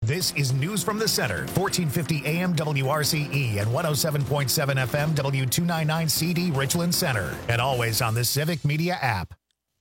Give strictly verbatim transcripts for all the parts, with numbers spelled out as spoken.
This is News from the Center, fourteen fifty A M W R C E and one oh seven point seven F M W two ninety-nine C D Richland Center. And always on the Civic Media app.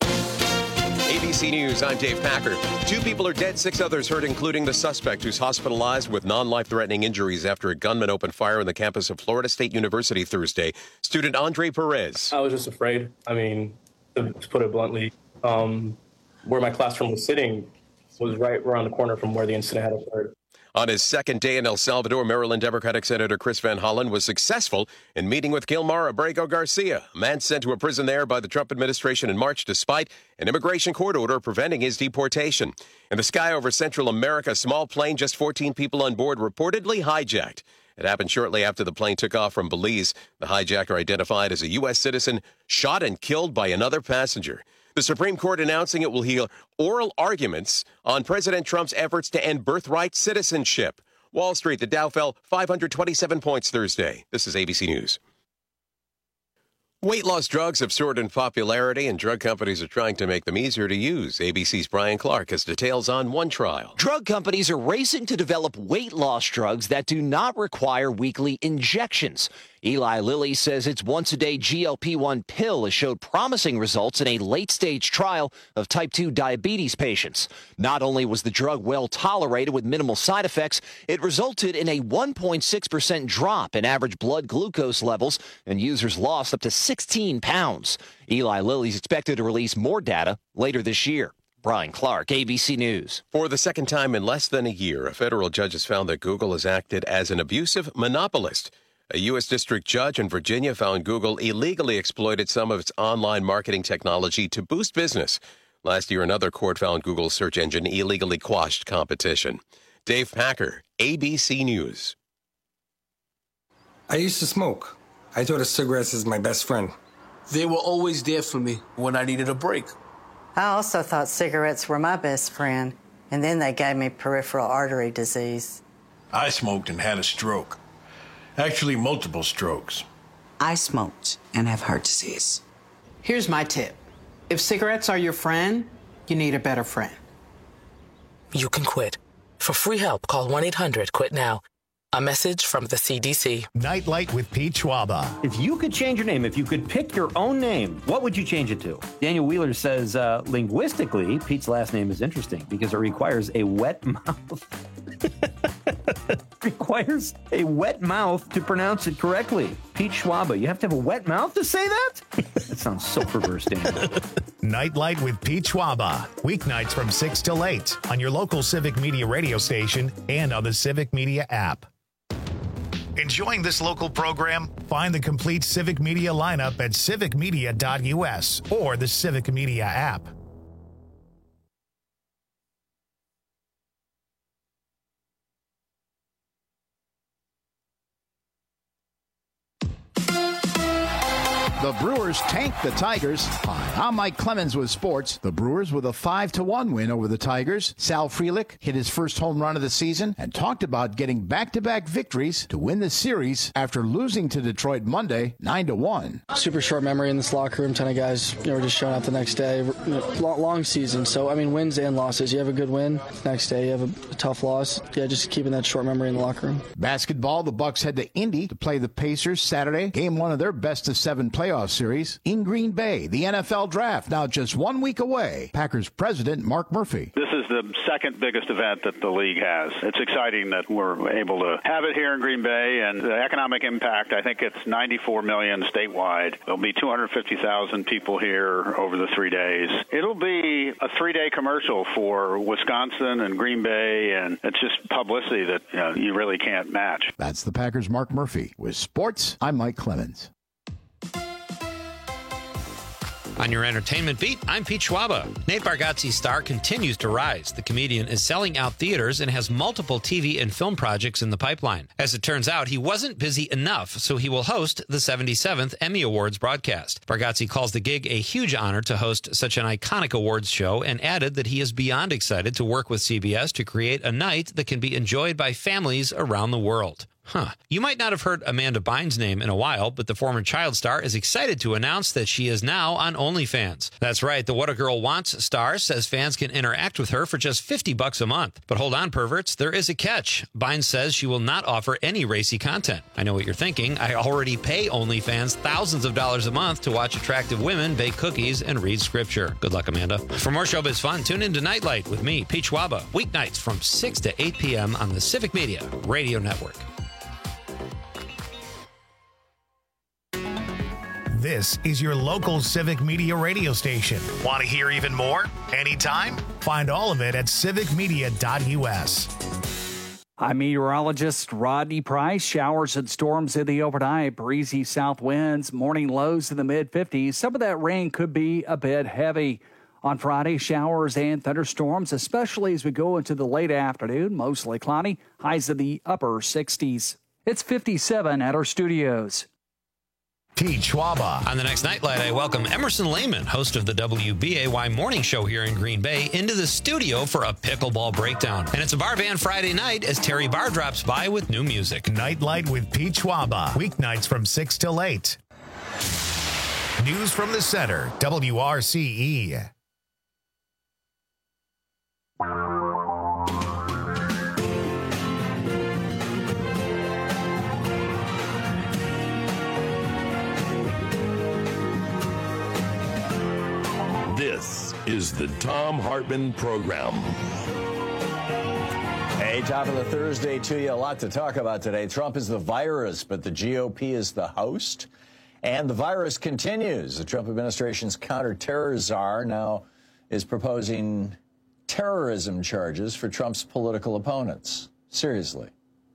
A B C News, I'm Dave Packer. Two people are dead, six others hurt, including the suspect who's hospitalized with non-life-threatening injuries after a gunman opened fire on the campus of Florida State University Thursday. Student Andre Perez. I was just afraid. I mean, to put it bluntly, um, where my classroom was sitting was right around the corner from where the incident had occurred. On his second day in El Salvador, Maryland Democratic Senator Chris Van Hollen was successful in meeting with Gilmar Abrego Garcia, a man sent to a prison there by the Trump administration in March despite an immigration court order preventing his deportation. In the sky over Central America, a small plane, just fourteen people on board, reportedly hijacked. It happened shortly after the plane took off from Belize. The hijacker, identified as a U S citizen, shot and killed by another passenger. The Supreme Court announcing it will hear oral arguments on President Trump's efforts to end birthright citizenship. Wall Street, the Dow fell five hundred twenty-seven points Thursday. This is A B C News. Weight loss drugs have soared in popularity, and drug companies are trying to make them easier to use. A B C's Brian Clark has details on one trial. Drug companies are racing to develop weight loss drugs that do not require weekly injections. Eli Lilly says its once-a-day G L P one pill has showed promising results in a late-stage trial of type two diabetes patients. Not only was the drug well tolerated with minimal side effects, it resulted in a one point six percent drop in average blood glucose levels, and users lost up to sixteen pounds. Eli Lilly's expected to release more data later this year. Brian Clark, A B C News. For the second time in less than a year, a federal judge has found that Google has acted as an abusive monopolist. A U S district judge in Virginia found Google illegally exploited some of its online marketing technology to boost business. Last year, another court found Google's search engine illegally quashed competition. Dave Packer, A B C News. I used to smoke. I thought of cigarettes as my best friend. They were always there for me when I needed a break. I also thought cigarettes were my best friend, and then they gave me peripheral artery disease. I smoked and had a stroke. Actually, multiple strokes. I smoked and have heart disease. Here's my tip. If cigarettes are your friend, you need a better friend. You can quit. For free help, call one eight hundred quit now. A message from the C D C. Nightlight with Pete Schwaba. If you could change your name, if you could pick your own name, what would you change it to? Daniel Wheeler says, uh, linguistically, Pete's last name is interesting because it requires a wet mouth. requires a wet mouth to pronounce it correctly. Pete Schwaba, you have to have a wet mouth to say that? That sounds so perverse, Daniel. Nightlight with Pete Schwaba. Weeknights from six till eight on your local Civic Media radio station and on the Civic Media app. Enjoying this local program? Find the complete Civic Media lineup at civic media dot U S or the Civic Media app. The Brewers tanked the Tigers. Hi, I'm Mike Clemens with sports. The Brewers with a five to one win over the Tigers. Sal Frelick hit his first home run of the season and talked about getting back-to-back victories to win the series after losing to Detroit Monday nine to one. Super short memory in this locker room. Ton of guys, you know, were just showing up the next day. Long, long season, so I mean, wins and losses. You have a good win, next day you have a, a tough loss. Yeah, just keeping that short memory in the locker room. Basketball, the Bucks head to Indy to play the Pacers Saturday. Game one of their best of seven playoff series in Green Bay. The N F L Draft now just one week away. Packers president Mark Murphy. This is the second biggest event that the league has. It's exciting that we're able to have it here in Green Bay, and the economic impact, I think it's ninety-four million statewide. There'll be two hundred fifty thousand people here over the three days. It'll be a three-day commercial for Wisconsin and Green Bay, and it's just publicity that, you know, you really can't match. That's the Packers' Mark Murphy. With sports, I'm Mike Clemens. On your entertainment beat, I'm Pete Schwaba. Nate Bargatze's star continues to rise. The comedian is selling out theaters and has multiple T V and film projects in the pipeline. As it turns out, he wasn't busy enough, so he will host the seventy-seventh Emmy Awards broadcast. Bargatze calls the gig a huge honor to host such an iconic awards show and added that he is beyond excited to work with C B S to create a night that can be enjoyed by families around the world. Huh. You might not have heard Amanda Bynes' name in a while, but the former child star is excited to announce that she is now on OnlyFans. That's right. The What a Girl Wants star says fans can interact with her for just fifty bucks a month. But hold on, perverts. There is a catch. Bynes says she will not offer any racy content. I know what you're thinking. I already pay OnlyFans thousands of dollars a month to watch attractive women bake cookies and read scripture. Good luck, Amanda. For more showbiz fun, tune in to Nightlight with me, Pete Schwaba, weeknights from six to eight p.m. on the Civic Media Radio Network. This is your local Civic Media radio station. Want to hear even more? Anytime? Find all of it at civic media dot u s. I'm meteorologist Rodney Price. Showers and storms in the overnight. Breezy south winds. Morning lows in the mid fifties. Some of that rain could be a bit heavy. On Friday, showers and thunderstorms, especially as we go into the late afternoon. Mostly cloudy. Highs in the upper sixties. It's fifty-seven at our studios. Pete Schwaba. On the next Nightlight, I welcome Emerson Lehman, host of the W B A Y morning show here in Green Bay, into the studio for a pickleball breakdown. And it's a bar band Friday night as Terry Barr drops by with new music. Nightlight with Pete Schwaba. Weeknights from six till eight. News from the center, W R C E. This is the Thom Hartmann Program. Hey, top of the Thursday to you. A lot to talk about today. Trump is the virus, but the G O P is the host. And the virus continues. The Trump administration's counterterror czar now is proposing terrorism charges for Trump's political opponents. Seriously.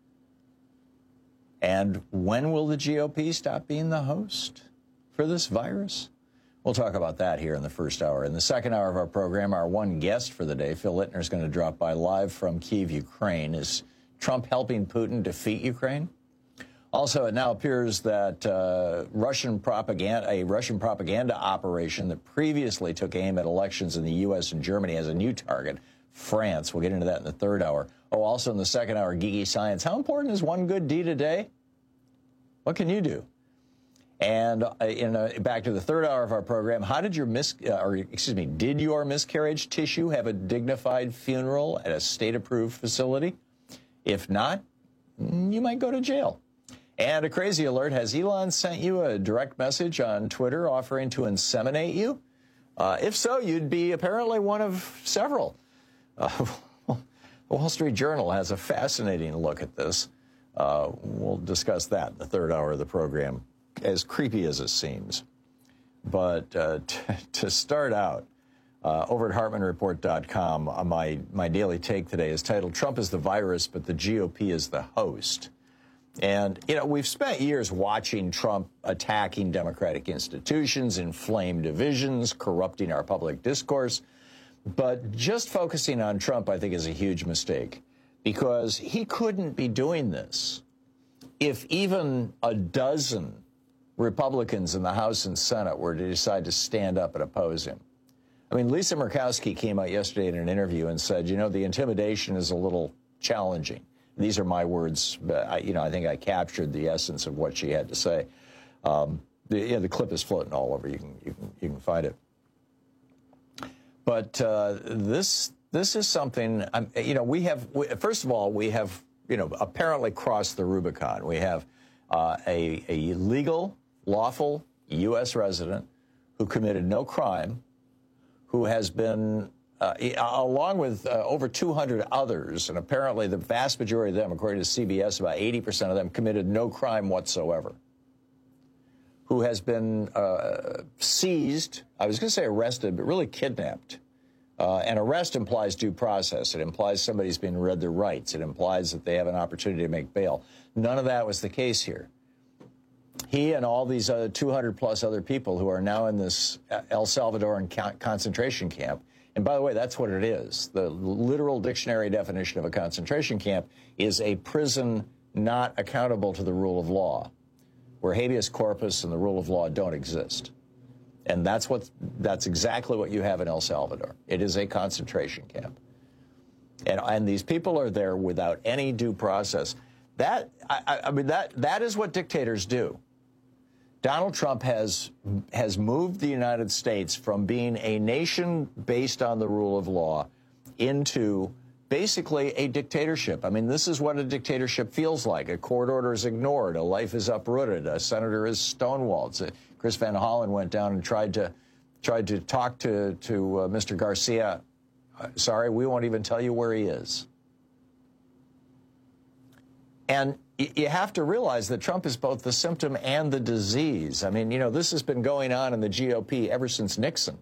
And when will the G O P stop being the host for this virus? We'll talk about that here in the first hour. In the second hour of our program, our one guest for the day, Phil Littner, is going to drop by live from Kyiv, Ukraine. Is Trump helping Putin defeat Ukraine? Also, it now appears that uh, Russian propaganda, a Russian propaganda operation that previously took aim at elections in the U S and Germany has a new target, France. We'll get into that in the third hour. Oh, also in the second hour, Geeky Science. How important is one good deed a day? What can you do? And in a, back to the third hour of our program, how did your mis uh, or excuse me, did your miscarriage tissue have a dignified funeral at a state-approved facility? If not, you might go to jail. And a crazy alert: has Elon sent you a direct message on Twitter offering to inseminate you? Uh, if so, you'd be apparently one of several. Uh, the Wall Street Journal has a fascinating look at this. Uh, we'll discuss that in the third hour of the program. As creepy as it seems. But uh, t to start out, uh, over at Hartmann Report dot com, uh, my, my daily take today is titled, Trump is the virus, but the G O P is the host. And, you know, we've spent years watching Trump attacking democratic institutions, inflame divisions, corrupting our public discourse. But just focusing on Trump, I think, is a huge mistake, because he couldn't be doing this if even a dozen Republicans in the House and Senate were to decide to stand up and oppose him. I mean, Lisa Murkowski came out yesterday in an interview and said, you know, the intimidation is a little challenging. These are my words, but I, you know, I think I captured the essence of what she had to say. Um, the, yeah, the clip is floating all over. You can, you can, you can find it. But uh, this, this is something, um, you know, we have, we, first of all, we have, you know, apparently crossed the Rubicon. We have uh, a, a legal, lawful U S resident who committed no crime, who has been, uh, along with uh, over two hundred others, and apparently the vast majority of them, according to C B S, about eighty percent of them committed no crime whatsoever, who has been uh, seized, I was going to say arrested, but really kidnapped. Uh, and arrest implies due process. It implies somebody's been read their rights. It implies that they have an opportunity to make bail. None of that was the case here. He and all these uh, two hundred plus other people who are now in this El Salvadoran concentration camp, and by the way, that's what it is. The literal dictionary definition of a concentration camp is a prison not accountable to the rule of law, where habeas corpus and the rule of law don't exist. And that's what that's exactly what you have in El Salvador. It is a concentration camp. And, and these people are there without any due process. That, I, I mean, that that is what dictators do. Donald Trump has has moved the United States from being a nation based on the rule of law into basically a dictatorship. I mean, this is what a dictatorship feels like. A court order is ignored. A life is uprooted. A senator is stonewalled. Chris Van Hollen went down and tried to tried to talk to, to uh, Mister Garcia. Uh, sorry, we won't even tell you where he is. And you have to realize that Trump is both the symptom and the disease. I mean, you know, this has been going on in the G O P ever since Nixon.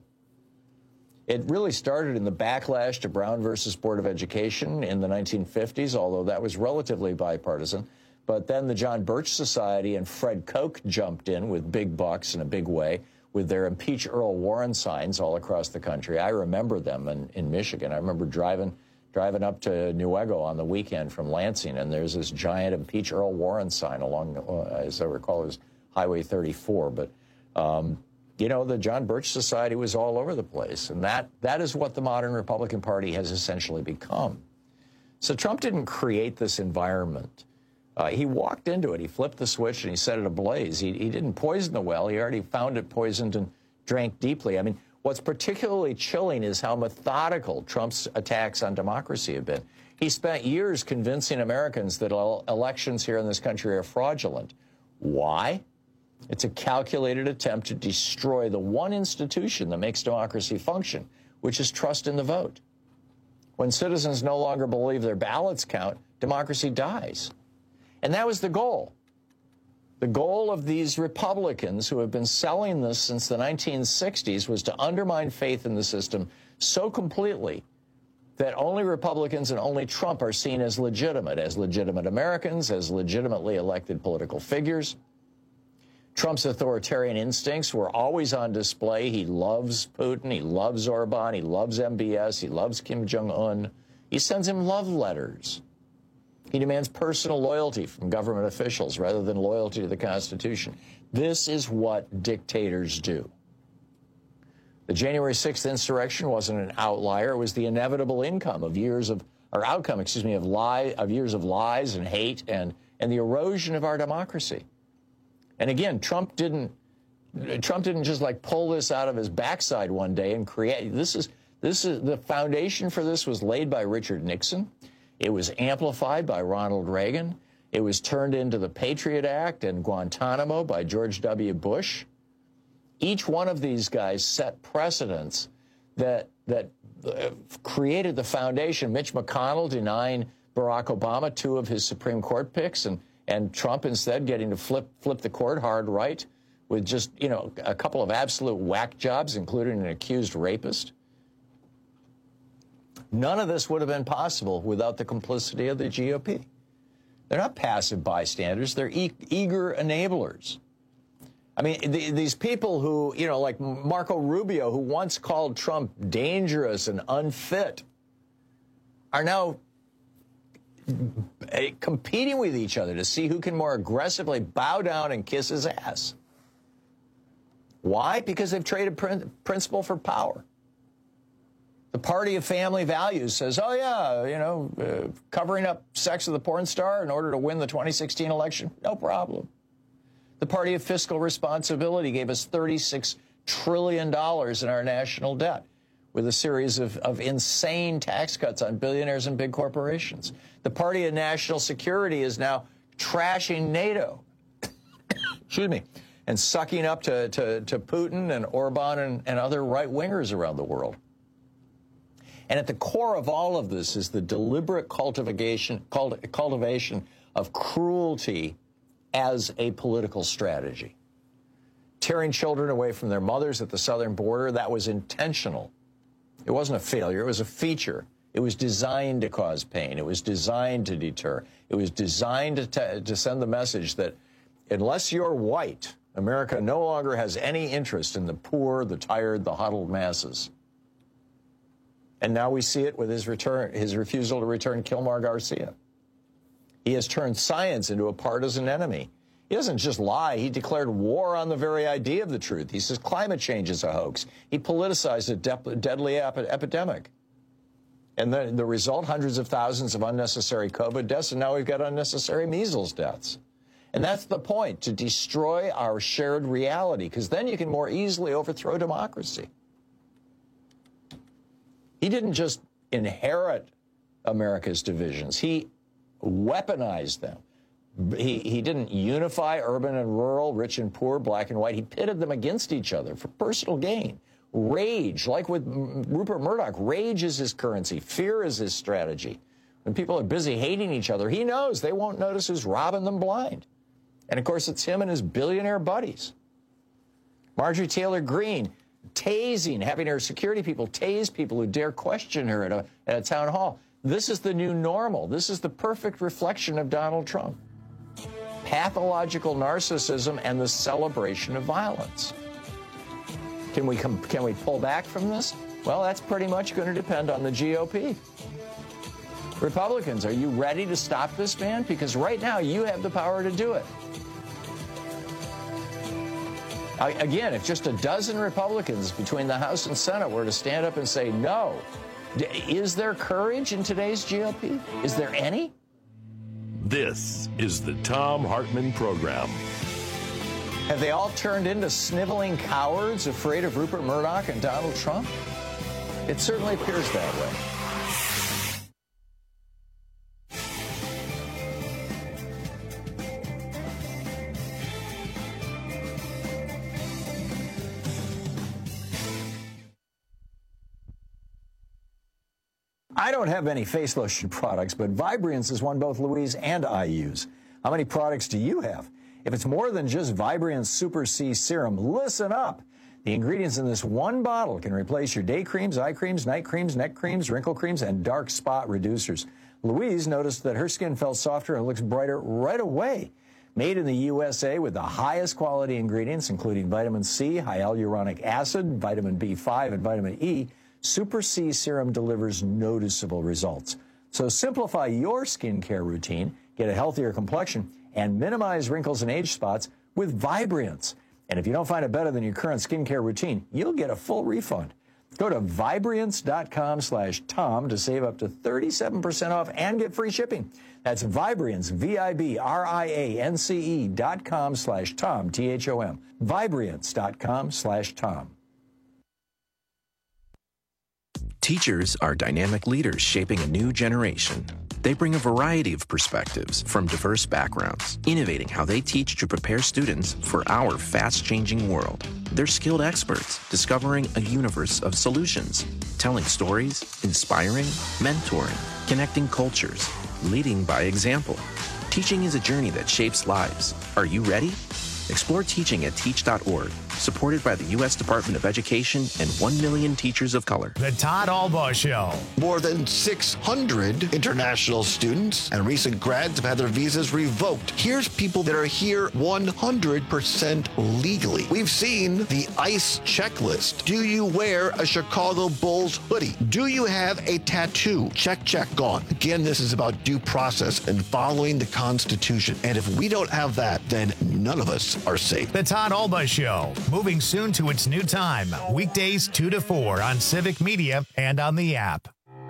It really started in the backlash to Brown versus Board of Education in the nineteen fifties, although that was relatively bipartisan. But then the John Birch Society and Fred Koch jumped in with big bucks in a big way with their Impeach Earl Warren signs all across the country. I remember them in, in Michigan. I remember driving... driving up to Newego on the weekend from Lansing, and there's this giant Impeach Earl Warren sign along, uh, as I recall, it was Highway thirty-four. But, um, you know, the John Birch Society was all over the place, and that that is what the modern Republican Party has essentially become. So Trump didn't create this environment. Uh, he walked into it. He flipped the switch, and he set it ablaze. He, he didn't poison the well. He already found it poisoned and drank deeply. I mean, what's particularly chilling is how methodical Trump's attacks on democracy have been. He spent years convincing Americans that elections here in this country are fraudulent. Why? It's a calculated attempt to destroy the one institution that makes democracy function, which is trust in the vote. When citizens no longer believe their ballots count, democracy dies. And that was the goal. The goal of these Republicans who have been selling this since the nineteen sixties was to undermine faith in the system so completely that only Republicans and only Trump are seen as legitimate, as legitimate Americans, as legitimately elected political figures. Trump's authoritarian instincts were always on display. He loves Putin. He loves Orban. He loves M B S. He loves Kim Jong-un. He sends him love letters. He demands personal loyalty from government officials rather than loyalty to the Constitution. This is what dictators do. The January sixth insurrection wasn't an outlier. It was the inevitable income of years of, or outcome, excuse me, of lie, of years of lies and hate and, and the erosion of our democracy. And again, Trump didn't, Trump didn't just like pull this out of his backside one day and create, this is, this is, the foundation for this was laid by Richard Nixon. It was amplified by Ronald Reagan. It was turned into the Patriot Act and Guantanamo by George W. Bush. Each one of these guys set precedents that that uh, created the foundation. Mitch McConnell denying Barack Obama two of his Supreme Court picks, and and Trump instead getting to flip flip the court hard right with just, you know, a couple of absolute whack jobs, including an accused rapist. None of this would have been possible without the complicity of the G O P. They're not passive bystanders. They're e eager enablers. I mean, the, these people who, you know, like Marco Rubio, who once called Trump dangerous and unfit, are now competing with each other to see who can more aggressively bow down and kiss his ass. Why? Because they've traded prin principle for power. The party of family values says, oh, yeah, you know, uh, covering up sex with a porn star in order to win the twenty sixteen election, no problem. The party of fiscal responsibility gave us thirty-six trillion dollars in our national debt with a series of, of insane tax cuts on billionaires and big corporations. The party of national security is now trashing NATO, excuse me, and sucking up to, to, to Putin and Orban and, and other right-wingers around the world. And at the core of all of this is the deliberate cultivation, cultivation of cruelty as a political strategy. Tearing children away from their mothers at the southern border, that was intentional. It wasn't a failure, it was a feature. It was designed to cause pain. It was designed to deter. It was designed to, to send the message that unless you're white, America no longer has any interest in the poor, the tired, the huddled masses. And now we see it with his return, his refusal to return Kilmar Garcia. He has turned science into a partisan enemy. He doesn't just lie. He declared war on the very idea of the truth. He says climate change is a hoax. He politicized a de deadly ep epidemic. And the, the result, hundreds of thousands of unnecessary COVID deaths, and now we've got unnecessary measles deaths. And that's the point, to destroy our shared reality, because then you can more easily overthrow democracy. He didn't just inherit America's divisions. He weaponized them. He, he didn't unify urban and rural, rich and poor, black and white. He pitted them against each other for personal gain. Rage, like with Rupert Murdoch, rage is his currency. Fear is his strategy. When people are busy hating each other, he knows they won't notice who's robbing them blind. And, of course, it's him and his billionaire buddies. Marjorie Taylor Greene, tasing, having her security people tase people who dare question her at a, at a town hall. This is the new normal. This is the perfect reflection of Donald Trump. Pathological narcissism and the celebration of violence. Can we, com- can we pull back from this? Well, that's pretty much going to depend on the G O P. Republicans, are you ready to stop this man? Because right now you have the power to do it. I, again, if just a dozen Republicans between the House and Senate were to stand up and say no, is there courage in today's G O P? Is there any? This is the Thom Hartmann Program. Have they all turned into sniveling cowards afraid of Rupert Murdoch and Donald Trump? It certainly appears that way. I don't have any face lotion products, but Vibriance is one both Louise and I use. How many products do you have? If it's more than just Vibriance Super C Serum, listen up. The ingredients in this one bottle can replace your day creams, eye creams, night creams, neck creams, wrinkle creams, and dark spot reducers. Louise noticed that her skin felt softer and looks brighter right away. Made in the U S A with the highest quality ingredients, including vitamin C, hyaluronic acid, vitamin B five, and vitamin E, Super C Serum delivers noticeable results. So simplify your skincare routine, get a healthier complexion, and minimize wrinkles and age spots with Vibriance. And if you don't find it better than your current skincare routine, you'll get a full refund. Go to Vibriance.com slash Tom to save up to thirty-seven percent off and get free shipping. That's Vibriance, V I B R I A N C E dot com slash Tom, T H O M. Vibriance.com slash Tom. Teachers are dynamic leaders shaping a new generation. They bring a variety of perspectives from diverse backgrounds, innovating how they teach to prepare students for our fast-changing world. They're skilled experts discovering a universe of solutions, telling stories, inspiring, mentoring, connecting cultures, leading by example. Teaching is a journey that shapes lives. Are you ready? Explore teaching at teach dot org, supported by the U S Department of Education and one million teachers of color. The Todd Albaugh Show. More than six hundred international students and recent grads have had their visas revoked. Here's people that are here one hundred percent legally. We've seen the ICE checklist. Do you wear a Chicago Bulls hoodie? Do you have a tattoo? Check, check, gone. Again, this is about due process and following the Constitution. And if we don't have that, then none of us are safe. The Todd Albaugh Show, moving soon to its new time, weekdays two to four on Civic Media and on the app.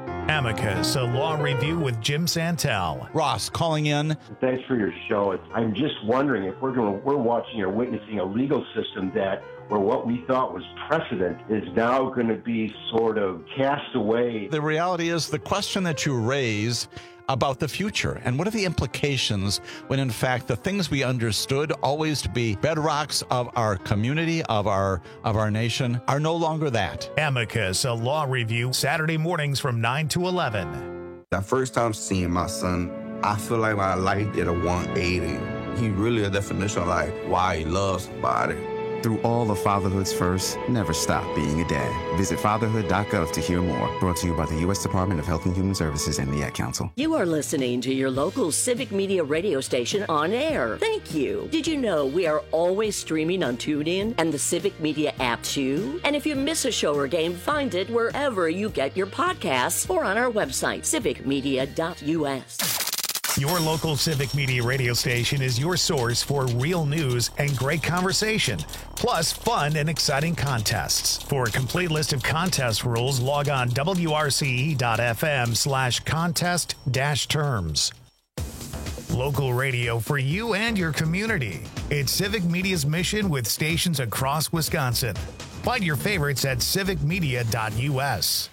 Amicus, a law review with Jim Santel. Ross calling in. Thanks for your show. I'm just wondering if we're going, we're watching or witnessing a legal system that where what we thought was precedent is now going to be sort of cast away. The reality is the question that you raise about the future and what are the implications when in fact the things we understood always to be bedrocks of our community, of our of our nation, are no longer that. Amicus, a law review, Saturday mornings from nine to eleven. That first time seeing my son, I feel like my life did a one eighty. He really a definition of like why he loves somebody. Through all of fatherhood's first, never stop being a dad. Visit fatherhood dot gov to hear more. Brought to you by the U S Department of Health and Human Services and the Ad Council. You are listening to your local Civic Media radio station on air. Thank you. Did you know we are always streaming on TuneIn and the Civic Media app too? And if you miss a show or game, find it wherever you get your podcasts or on our website, civic media dot U S. Your local Civic Media radio station is your source for real news and great conversation, plus fun and exciting contests. For a complete list of contest rules, log on W R C E dot F M slash contest dash terms. Local radio for you and your community. It's Civic Media's mission with stations across Wisconsin. Find your favorites at civic media dot U S.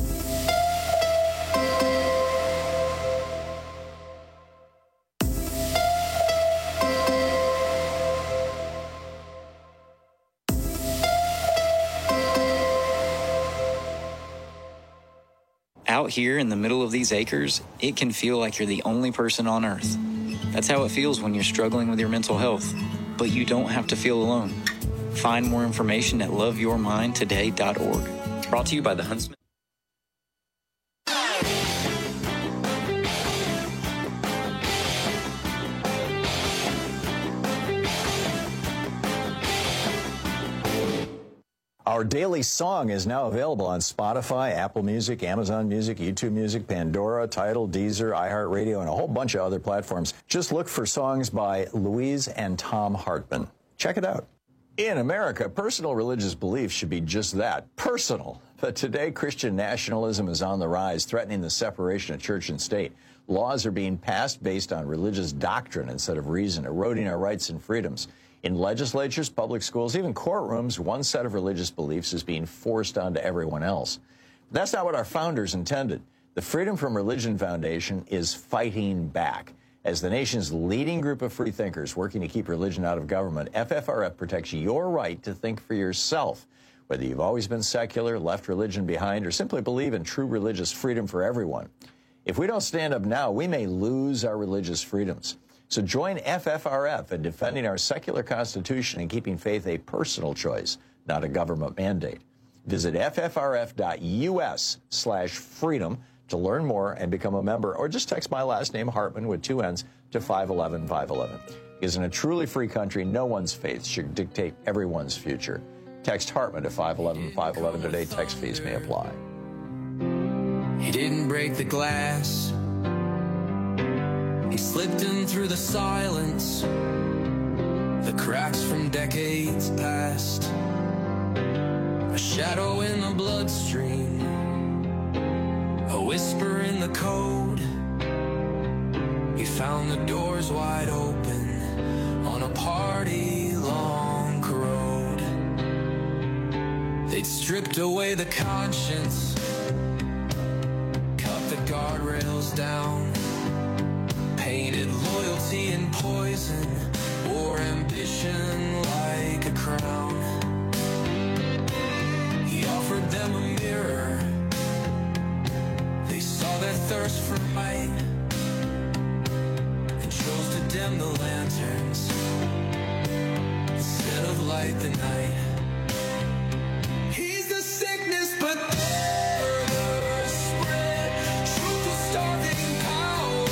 Out here in the middle of these acres, it can feel like you're the only person on earth. That's how it feels when you're struggling with your mental health. But you don't have to feel alone. Find more information at love your mind today dot org. Brought to you by the Huntsman. Our daily song is now available on Spotify, Apple Music, Amazon Music, YouTube Music, Pandora, Tidal, Deezer, iHeartRadio, and a whole bunch of other platforms. Just look for songs by Louise and Tom Hartman. Check it out. In America, personal religious beliefs should be just that, personal. But today, Christian nationalism is on the rise, threatening the separation of church and state. Laws are being passed based on religious doctrine instead of reason, eroding our rights and freedoms. In legislatures, public schools, even courtrooms, one set of religious beliefs is being forced onto everyone else. But that's not what our founders intended. The Freedom from Religion Foundation is fighting back. As the nation's leading group of free thinkers working to keep religion out of government, F F R F protects your right to think for yourself. Whether you've always been secular, left religion behind, or simply believe in true religious freedom for everyone. If we don't stand up now, we may lose our religious freedoms. So join F F R F in defending our secular constitution and keeping faith a personal choice, not a government mandate. Visit F F R F dot U S slash freedom to learn more and become a member, or just text my last name, Hartman, with two N's, to five one one five one one. Because in a truly free country, no one's faith should dictate everyone's future. Text Hartman to five one one five one one today. Text fees may apply. He didn't break the glass. He slipped in through the silence, the cracks from decades past, a shadow in the bloodstream, a whisper in the code. He found the doors wide open on a party-long road. They'd stripped away the conscience, cut the guardrails down, painted loyalty in poison, wore ambition like a crown. He offered them a mirror. They saw their thirst for light and chose to dim the lanterns instead of light the night. He's the sickness, but they're the spread. Truth is starving power.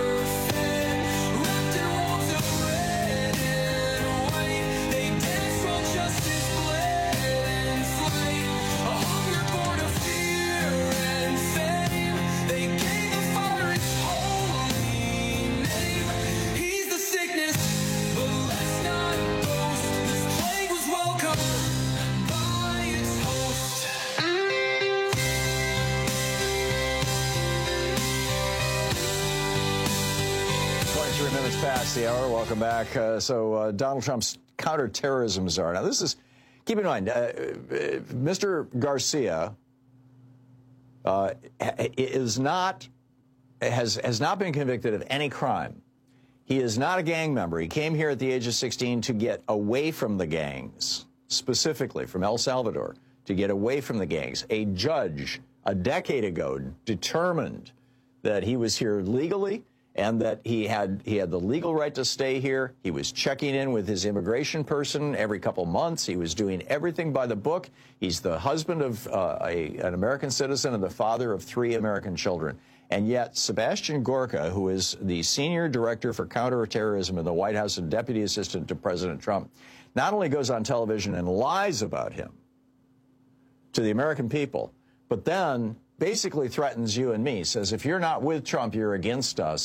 Past the hour. Welcome back. Uh, so uh, Donald Trump's counterterrorism czar. Now this is, keep in mind, uh, Mister Garcia uh, is not, has, has not been convicted of any crime. He is not a gang member. He came here at the age of sixteen to get away from the gangs, specifically from El Salvador, to get away from the gangs. A judge a decade ago determined that he was here legally and that he had he had the legal right to stay here. He was checking in with his immigration person every couple months. He was doing everything by the book. He's the husband of uh, a, an American citizen and the father of three American children. And yet, Sebastian Gorka, who is the senior director for counterterrorism in the White House and deputy assistant to President Trump, not only goes on television and lies about him to the American people, but then basically threatens you and me, says if you're not with Trump, you're against us.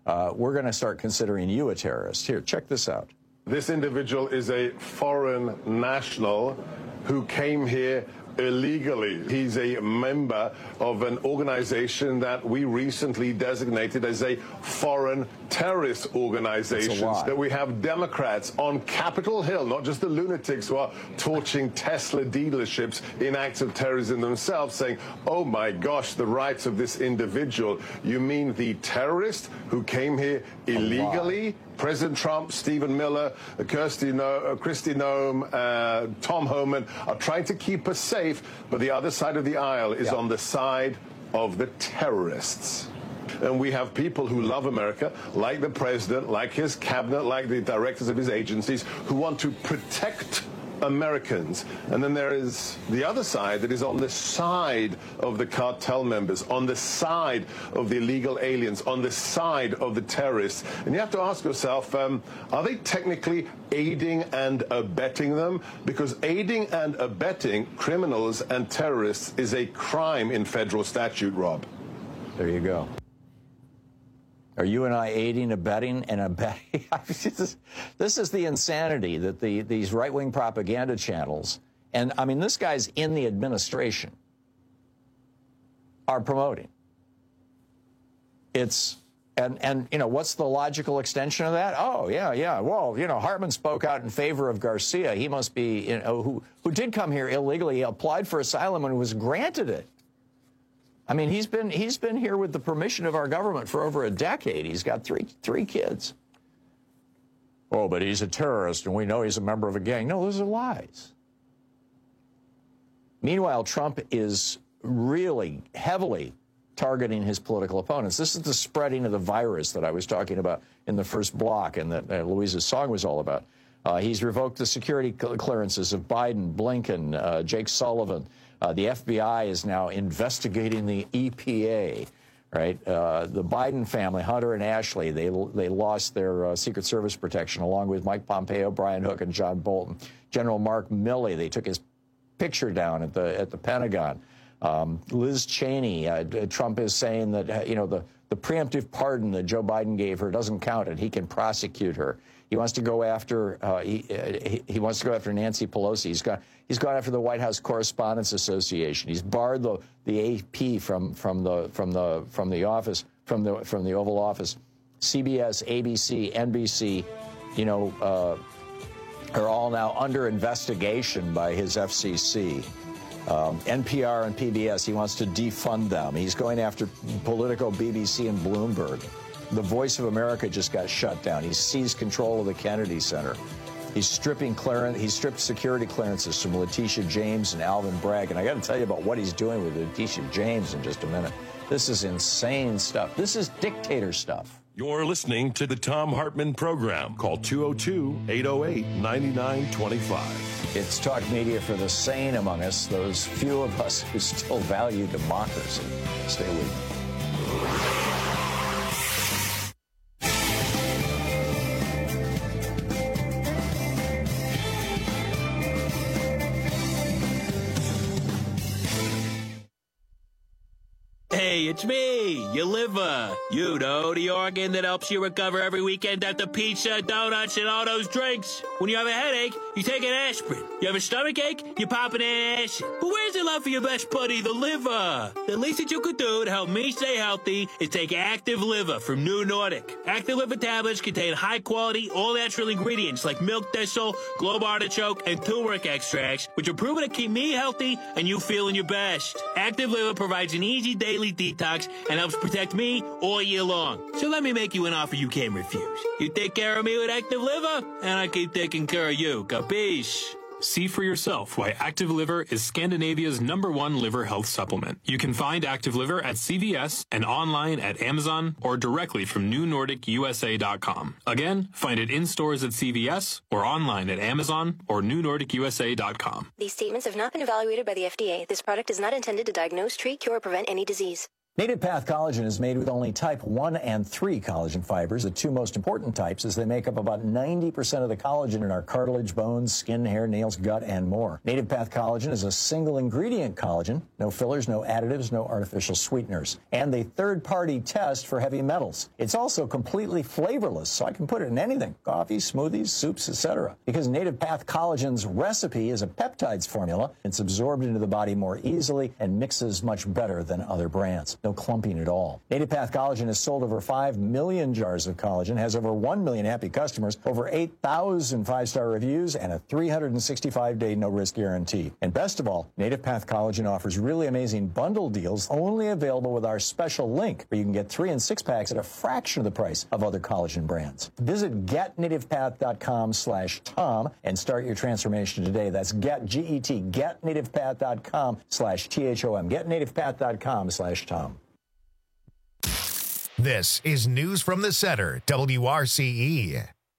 uh, we're going to start considering you a terrorist. Here, check this out. This individual is a foreign national who came here illegally. He's a member of an organization that we recently designated as a foreign terrorist organization. That we have Democrats on Capitol Hill, not just the lunatics who are torching Tesla dealerships in acts of terrorism themselves, saying, oh my gosh, the rights of this individual. You mean the terrorist who came here illegally? President Trump, Stephen Miller, Kirsty no- Kristi Noem, uh, Tom Homan are trying to keep us safe, but the other side of the aisle is yeah. on the side of the terrorists. And we have people who love America, like the president, like his cabinet, like the directors of his agencies, who want to protect Americans. And then there is the other side that is on the side of the cartel members, on the side of the illegal aliens, on the side of the terrorists. And you have to ask yourself, um, are they technically aiding and abetting them? Because aiding and abetting criminals and terrorists is a crime in federal statute, Rob. There you go. Are you and I aiding, abetting, and abetting? this, is, this is the insanity that the, these right-wing propaganda channels, and I mean, this guy's in the administration, are promoting. It's, and, and you know, what's the logical extension of that? Oh, yeah, yeah. Well, you know, Hartman spoke out in favor of Garcia. He must be, you know, who, who did come here illegally. He applied for asylum and was granted it. I mean, he's been he's been here with the permission of our government for over a decade. He's got three three kids. Oh, but he's a terrorist, and we know he's a member of a gang. No, those are lies. Meanwhile, Trump is really heavily targeting his political opponents. This is the spreading of the virus that I was talking about in the first block, and that uh, Louisa's song was all about. Uh, he's revoked the security clearances of Biden, Blinken, uh, Jake Sullivan. Uh, the F B I is now investigating the E P A, right? Uh, the Biden family, Hunter and Ashley, they they lost their uh, Secret Service protection along with Mike Pompeo, Brian Hook, and John Bolton. General Mark Milley, they took his picture down at the at the Pentagon. Um, Liz Cheney, uh, Trump is saying that uh, you know the the preemptive pardon that Joe Biden gave her doesn't count, and he can prosecute her. He wants to go after uh, he, he he wants to go after Nancy Pelosi. He's got he's gone after the White House Correspondents Association. He's barred the the A P from from the from the from the office from the from the Oval Office. C B S, A B C, N B C, you know, uh, are all now under investigation by his F C C. Um, N P R and P B S, he wants to defund them. He's going after Politico, B B C, and Bloomberg. The Voice of America just got shut down. He seized control of the Kennedy Center. He's stripping clearance. He's stripped security clearances from Letitia James and Alvin Bragg. And I got to tell you about what he's doing with Letitia James in just a minute. This is insane stuff. This is dictator stuff. You're listening to the Thom Hartmann Program. Call two oh two, eight oh eight, nine nine two five. It's talk media for the sane among us, those few of us who still value democracy. Stay with me. Hey, it's me, your liver. You know, the organ that helps you recover every weekend after pizza, donuts, and all those drinks. When you have a headache, you take an aspirin. You have a stomach ache, you pop an acid. But where's the love for your best buddy, the liver? The least that you could do to help me stay healthy is take Active Liver from New Nordic. Active Liver tablets contain high-quality, all-natural ingredients like milk thistle, globe artichoke, and turmeric extracts, which are proven to keep me healthy and you feeling your best. Active Liver provides an easy daily detox and helps protect me all year long. So let me make you an offer you can't refuse. You take care of me with Active Liver, and I keep taking care of you. Capiche? See for yourself why Active Liver is Scandinavia's number one liver health supplement. You can find Active Liver at C V S and online at Amazon or directly from new nordic U S A dot com. Again, find it in stores at C V S or online at Amazon or new nordic U S A dot com. These statements have not been evaluated by the F D A. This product is not intended to diagnose, treat, cure, or prevent any disease. Native Path Collagen is made with only type one and three collagen fibers, the two most important types, as they make up about ninety percent of the collagen in our cartilage, bones, skin, hair, nails, gut, and more. Native Path Collagen is a single ingredient collagen, no fillers, no additives, no artificial sweeteners, and a third-party test for heavy metals. It's also completely flavorless, so I can put it in anything, coffee, smoothies, soups, et cetera. Because Native Path Collagen's recipe is a peptides formula, it's absorbed into the body more easily and mixes much better than other brands. No clumping at all. Native Path Collagen has sold over five million jars of collagen, has over one million happy customers, over eight thousand five-star reviews, and a three hundred sixty-five day no-risk guarantee. And best of all, Native Path Collagen offers really amazing bundle deals only available with our special link, where you can get three and six packs at a fraction of the price of other collagen brands. Visit getnativepath.com slash Tom and start your transformation today. That's get, G E T, getnativepath.com slash T H O M. Getnativepath.com slash Tom. This is News from the Center, W R C E.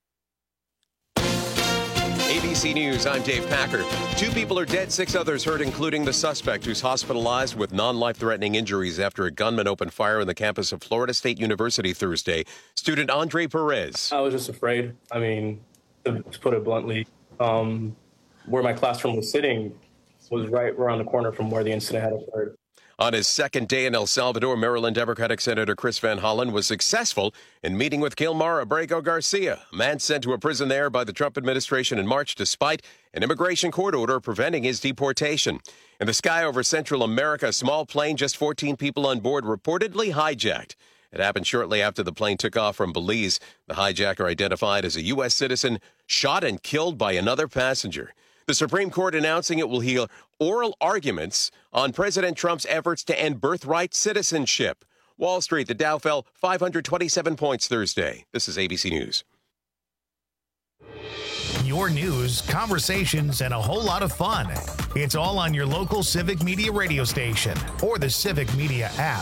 A B C News, I'm Dave Packer. Two people are dead, six others hurt, including the suspect who's hospitalized with non-life-threatening injuries after a gunman opened fire on the campus of Florida State University Thursday. Student Andre Perez. I was just afraid. I mean, to put it bluntly, um, where my classroom was sitting was right around the corner from where the incident had occurred. On his second day in El Salvador, Maryland Democratic Senator Chris Van Hollen was successful in meeting with Gilmar Abrego Garcia, a man sent to a prison there by the Trump administration in March despite an immigration court order preventing his deportation. In the sky over Central America, a small plane, just fourteen people on board, reportedly hijacked. It happened shortly after the plane took off from Belize. The hijacker, identified as a U S citizen, shot and killed by another passenger. The Supreme Court announcing it will hear oral arguments on President Trump's efforts to end birthright citizenship. Wall Street, the Dow fell five hundred twenty-seven points Thursday. This is A B C News. Your news, conversations, and a whole lot of fun. It's all on your local Civic Media radio station or the Civic Media app.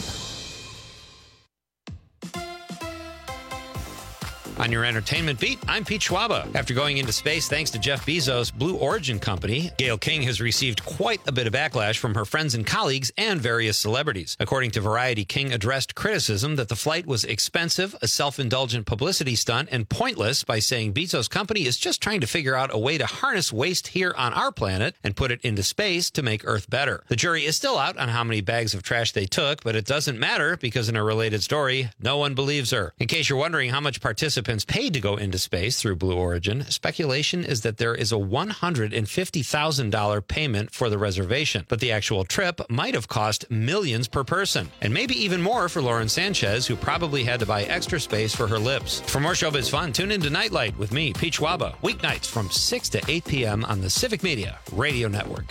On your entertainment beat, I'm Pete Schwaba. After going into space thanks to Jeff Bezos' Blue Origin company, Gayle King has received quite a bit of backlash from her friends and colleagues and various celebrities. According to Variety, King addressed criticism that the flight was expensive, a self-indulgent publicity stunt, and pointless by saying Bezos' company is just trying to figure out a way to harness waste here on our planet and put it into space to make Earth better. The jury is still out on how many bags of trash they took, but it doesn't matter because in a related story, no one believes her. In case you're wondering how much participants paid to go into space through Blue Origin, speculation is that there is a one hundred fifty thousand dollars payment for the reservation, but the actual trip might have cost millions per person, and maybe even more for Lauren Sanchez, who probably had to buy extra space for her lips. For more showbiz fun, tune into Nightlight with me, Pete Schwaba, weeknights from six to eight p.m. on the Civic Media Radio Network.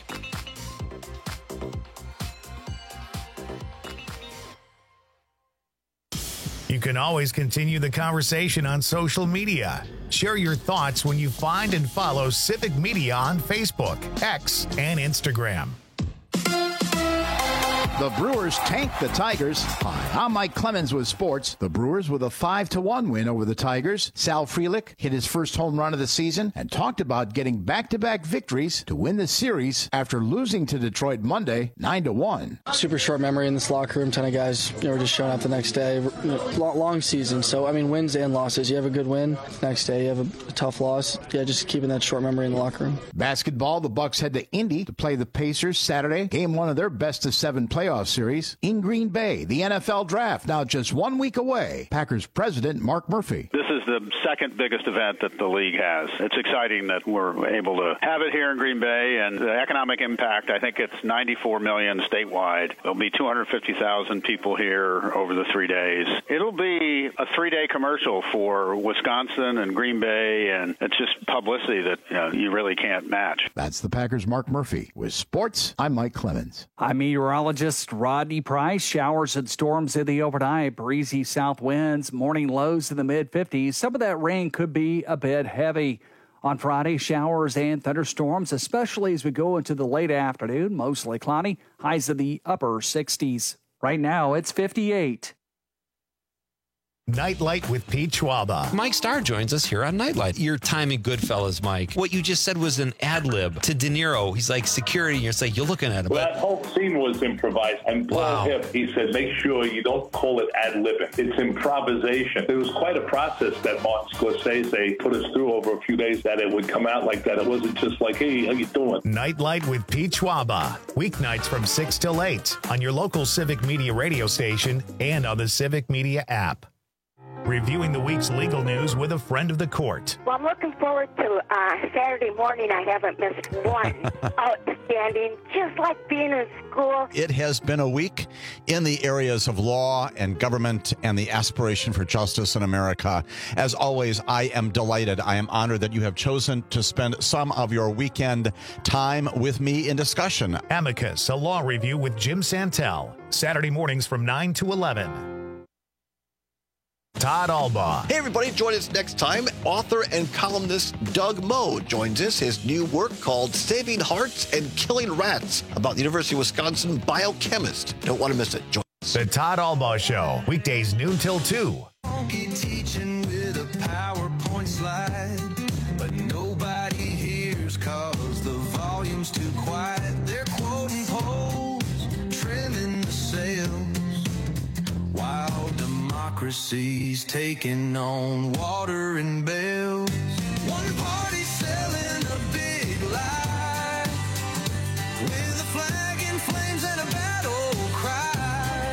You can always continue the conversation on social media. Share your thoughts when you find and follow Civic Media on Facebook, X, and Instagram. The Brewers tanked the Tigers. Hi, I'm Mike Clemens with sports. The Brewers with a five to one win over the Tigers. Sal Frelick hit his first home run of the season and talked about getting back-to-back victories to win the series after losing to Detroit Monday nine to one. Super short memory in this locker room. Ton of guys, you know, were just showing up the next day. You know, long, long season, so I mean, wins and losses. You have a good win, next day you have a, a tough loss. Yeah, just keeping that short memory in the locker room. Basketball, the Bucks head to Indy to play the Pacers Saturday. Game one of their best of seven playoffs series in Green Bay. The N F L Draft now just one week away. Packers president Mark Murphy. This is the second biggest event that the league has. It's exciting that we're able to have it here in Green Bay, and the economic impact, I think it's ninety-four million statewide. There'll be two hundred fifty thousand people here over the three days. It'll be a three-day commercial for Wisconsin and Green Bay, and it's just publicity that, you know, you really can't match. That's the Packers' Mark Murphy. With sports, I'm Mike Clemens. I'm meteorologist Rodney Price. Showers and storms in the overnight, breezy south winds, morning lows in the mid fifties. Some of that rain could be a bit heavy. On Friday, showers and thunderstorms, especially as we go into the late afternoon, mostly cloudy, highs in the upper sixties. Right now, it's fifty-eight. Nightlight with Pete Schwaba. Mike Starr joins us here on Nightlight. Your time in Goodfellas, Mike. What you just said was an ad lib to De Niro. He's like security, and you're like, you're looking at him. Well, that whole scene was improvised. And Paul Wow. Hipp, he said, make sure you don't call it ad libbing. It's improvisation. It was quite a process that Martin Scorsese put us through over a few days that it would come out like that. It wasn't just like, hey, how you doing? Nightlight with Pete Schwaba. Weeknights from six till eight on your local Civic Media radio station and on the Civic Media app. Reviewing the week's legal news with a friend of the court. Well, I'm looking forward to uh, Saturday morning. I haven't missed one. Outstanding, just like being in school. It has been a week in the areas of law and government and the aspiration for justice in America. As always, I am delighted. I am honored that you have chosen to spend some of your weekend time with me in discussion. Amicus, a law review with Jim Santel. Saturday mornings from nine to eleven. Todd Albaugh. Hey, everybody, join us next time. Author and columnist Doug Moe joins us. His new work called Saving Hearts and Killing Rats about the University of Wisconsin biochemist. Don't want to miss it. Join us. The Todd Albaugh Show, weekdays noon till two. Teaching with a PowerPoint slide, but nobody hears cause the volume's too quiet. They're quoting polls, trimming the sails, while democracy's taking on water and bales. One party selling a big lie, with a flag in flames and a battle cry.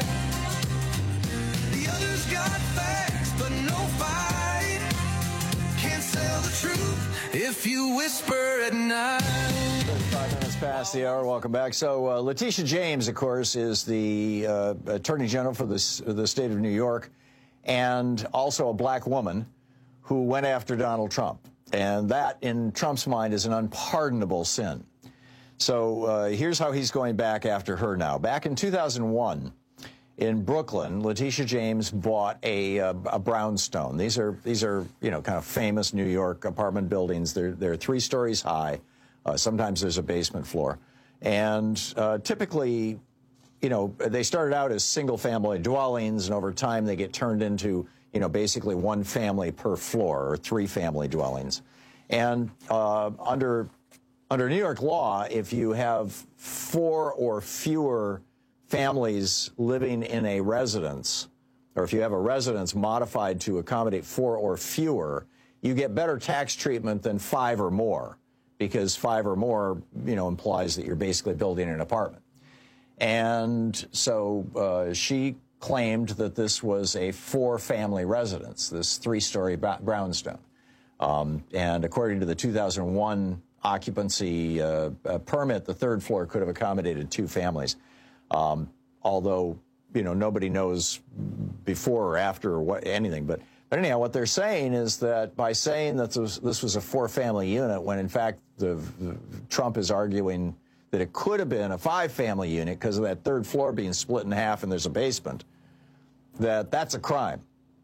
The others got facts, but no fight. Can't sell the truth if you whisper at night. Five minutes past the hour. Welcome back. So uh, Letitia James, of course, is the uh, Attorney General for this, the state of New York, and also a black woman who went after Donald Trump. And that, in Trump's mind, is an unpardonable sin. So uh, here's how he's going back after her now. Back in two thousand one, in Brooklyn, Letitia James bought a, a, a brownstone. These are, these are, you know, kind of famous New York apartment buildings. They're, they're three stories high. Uh, sometimes there's a basement floor. And uh, typically, you know, they started out as single-family dwellings, and over time they get turned into, you know, basically one family per floor, or three-family dwellings. And uh, under, under New York law, if you have four or fewer families living in a residence, or if you have a residence modified to accommodate four or fewer, you get better tax treatment than five or more, because five or more, you know, implies that you're basically building an apartment. And so uh, she claimed that this was a four-family residence, this three-story brownstone. Um, and according to the two thousand one occupancy uh, uh, permit, the third floor could have accommodated two families. Um, although, you know, nobody knows before or after or what, anything. But, but anyhow, what they're saying is that by saying that this was, this was a four-family unit, when in fact the, the, Trump is arguing that it could have been a five-family unit because of that third floor being split in half and there's a basement, that that's a crime.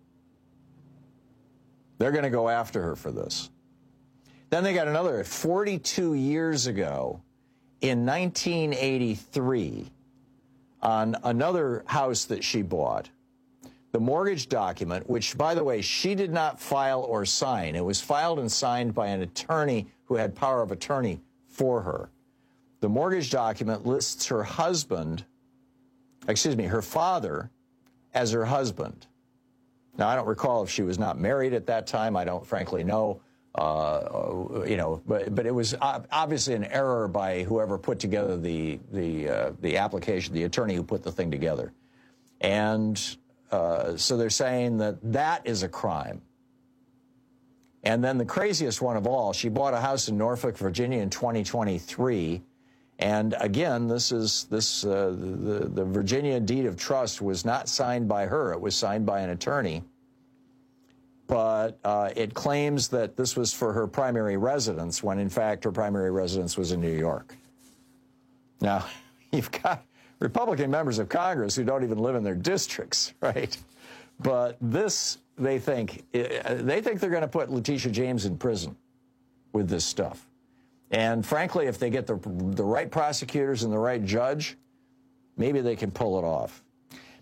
They're going to go after her for this. Then they got another, forty-two years ago, in nineteen eighty-three, on another house that she bought, the mortgage document, which, by the way, she did not file or sign. It was filed and signed by an attorney who had power of attorney for her. The mortgage document lists her husband, excuse me, her father, as her husband. Now, I don't recall if she was not married at that time. I don't frankly know, uh, you know, but, but it was obviously an error by whoever put together the, the, uh, the application, the attorney who put the thing together. And uh, so they're saying that that is a crime. And then the craziest one of all, she bought a house in Norfolk, Virginia in twenty twenty-three. And again, this is this uh, the, the Virginia deed of trust was not signed by her. It was signed by an attorney. But uh, it claims that this was for her primary residence, when in fact her primary residence was in New York. Now, you've got Republican members of Congress who don't even live in their districts, right? But this, they think, they think they're going to put Letitia James in prison with this stuff. And frankly, if they get the, the right prosecutors and the right judge, maybe they can pull it off.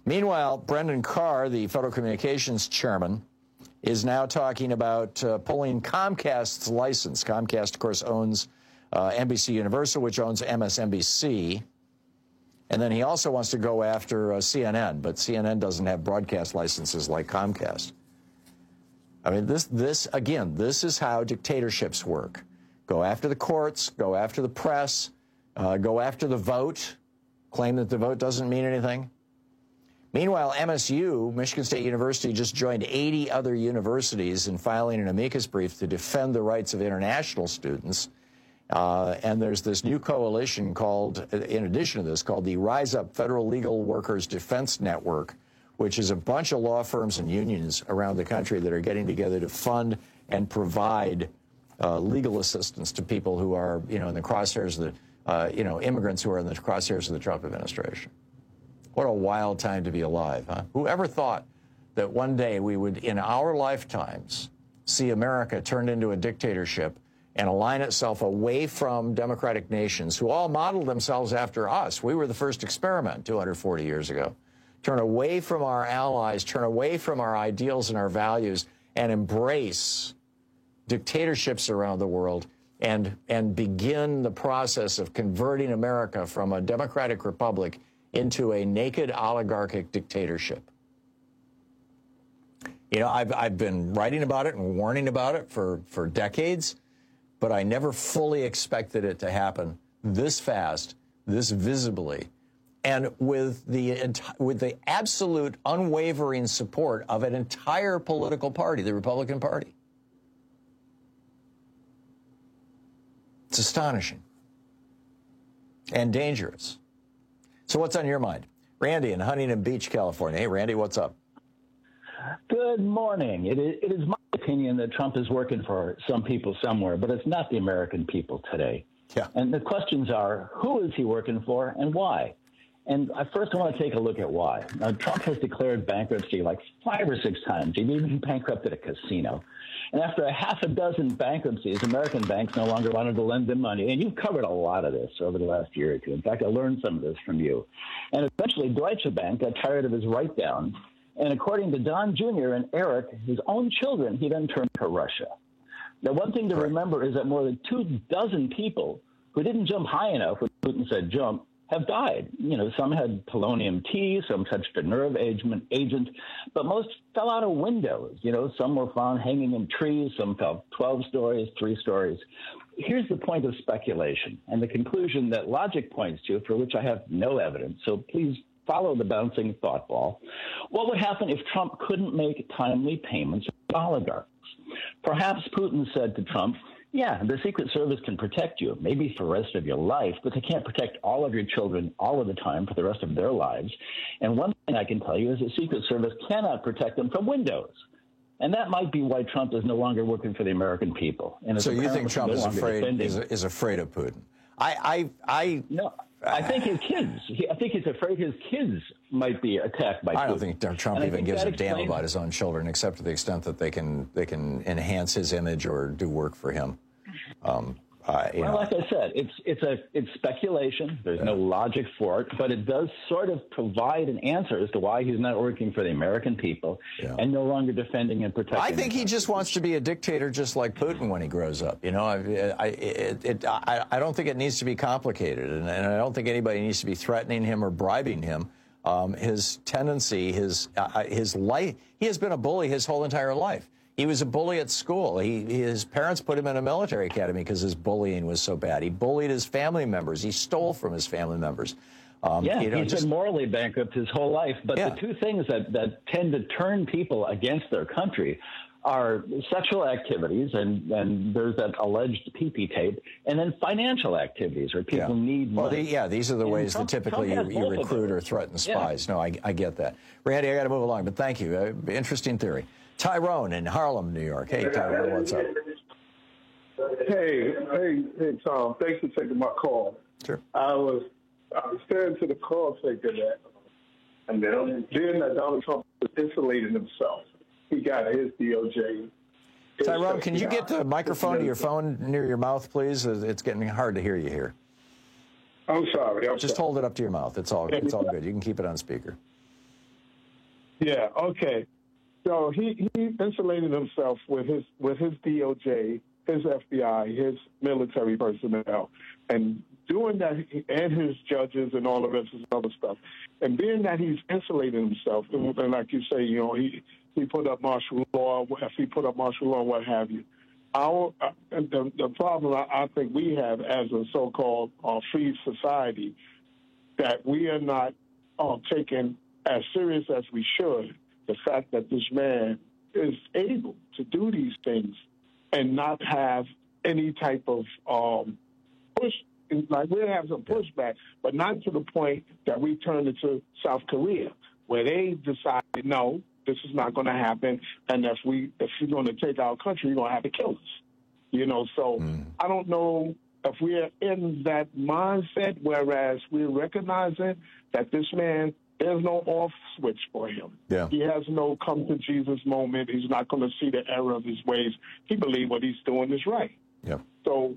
Meanwhile, Brendan Carr, the Federal Communications Chairman, is now talking about uh, pulling Comcast's license. Comcast, of course, owns uh, N B C Universal, which owns M S N B C. And then he also wants to go after uh, C N N, but C N N doesn't have broadcast licenses like Comcast. I mean, this, this again, this is how dictatorships work. Go after the courts, go after the press, uh, go after the vote, claim that the vote doesn't mean anything. Meanwhile, M S U, Michigan State University, just joined eighty other universities in filing an amicus brief to defend the rights of international students. Uh, and there's this new coalition called, in addition to this, called the Rise Up Federal Legal Workers Defense Network, which is a bunch of law firms and unions around the country that are getting together to fund and provide uh, legal assistance to people who are, you know, in the crosshairs of the, uh, you know, immigrants who are in the crosshairs of the Trump administration. What a wild time to be alive, huh? Whoever thought that one day we would, in our lifetimes, see America turned into a dictatorship and align itself away from democratic nations who all modeled themselves after us. We were the first experiment two hundred forty years ago. Turn away from our allies, turn away from our ideals and our values, and embrace dictatorships around the world and, and begin the process of converting America from a democratic republic into a naked oligarchic dictatorship. You know, I've, I've been writing about it and warning about it for, for decades, but I never fully expected it to happen this fast, this visibly, and with the, with the absolute unwavering support of an entire political party, the Republican Party. It's astonishing and dangerous. So what's on your mind? Randy in Huntington Beach, California. Hey, Randy, what's up? Good morning. It is, it is my opinion that Trump is working for some people somewhere, but it's not the American people today. Yeah. And the questions are, who is he working for and why? And I first I want to take a look at why. Now, Trump has declared bankruptcy like five or six times. He even bankrupted a casino. And after a half a dozen bankruptcies, American banks no longer wanted to lend them money. And you've covered a lot of this over the last year or two. In fact, I learned some of this from you. And eventually, Deutsche Bank got tired of his write-down. And according to Don Junior and Eric, his own children, he then turned to Russia. Now, one thing to remember is that more than two dozen people who didn't jump high enough when Putin said jump have died. You know, some had polonium T, some touched a nerve agent, agent, but most fell out of windows. You know, some were found hanging in trees, some fell twelve stories, three stories. Here's the point of speculation and the conclusion that logic points to, for which I have no evidence. So please follow the bouncing thought ball. What would happen if Trump couldn't make timely payments to oligarchs? Perhaps Putin said to Trump, yeah, the Secret Service can protect you, maybe for the rest of your life, but they can't protect all of your children all of the time for the rest of their lives. And one thing I can tell you is the Secret Service cannot protect them from Windows. And that might be why Trump is no longer working for the American people. And so you think Trump no is afraid defending. is, is afraid of Putin? I, I, I no. I think his kids. He, I think he's afraid his kids might be attacked by Putin. I don't think Trump And I even think gives a that damn explains- about his own children, except to the extent that they can they can enhance his image or do work for him. Um, uh, you Well, know. like I said, it's it's a it's speculation. There's no logic for it, but it does sort of provide an answer as to why he's not working for the American people and no longer defending and protecting. I think he just wants to be a dictator, just like Putin when he grows up. You know, I, I, it, it, I, I don't think it needs to be complicated, and, and I don't think anybody needs to be threatening him or bribing him. Um, his tendency, his uh, his life, he has been a bully his whole entire life. He was a bully at school. He, his parents put him in a military academy because his bullying was so bad. He bullied his family members. He stole from his family members. Um, yeah, you know, he's just, been morally bankrupt his whole life. But Yeah. the two things that, that tend to turn people against their country are sexual activities, and, and there's that alleged pee-pee tape, and then financial activities where people Yeah. need Well, money. the, yeah, these are the And ways Trump- that typically Trump you, has you both of recruit them. or threaten Yeah. spies. No, I, I get that. Randy, I got to move along, but thank you. Uh, interesting theory. Tyrone in Harlem, New York. Hey, Tyrone, what's up? Hey, hey, hey, Tom. Thanks for taking my call. Sure. I was, I was staring to the call taker that, and then, then that Donald Trump was insulating himself. He got his D O J. Tyrone, can you get the microphone to your phone near your mouth, please? It's getting hard to hear you here. I'm sorry. I'm Just sorry. hold it up to your mouth. It's all, it's all good. You can keep it on speaker. Yeah, okay. So he, he insulated himself with his with his D O J, his F B I, his military personnel, and doing that, and his judges and all of this other stuff. And being that he's insulated himself, and like you say, you know, he, he put up martial law, if he put up martial law, what have you. Our uh, the, the problem I, I think we have as a so-called uh, free society, that we are not uh, taken as serious as we should, the fact that this man is able to do these things and not have any type of um, push. Like, we have some pushback, but not to the point that we turn into South Korea, where they decided, no, this is not going to happen, and if we if you're going to take our country, you're going to have to kill us. You know, so mm. I don't know if we're in that mindset, whereas we're recognizing that this man, there's no off switch for him. Yeah. He has no come to Jesus moment. He's not going to see the error of his ways. He believes what he's doing is right. Yeah. So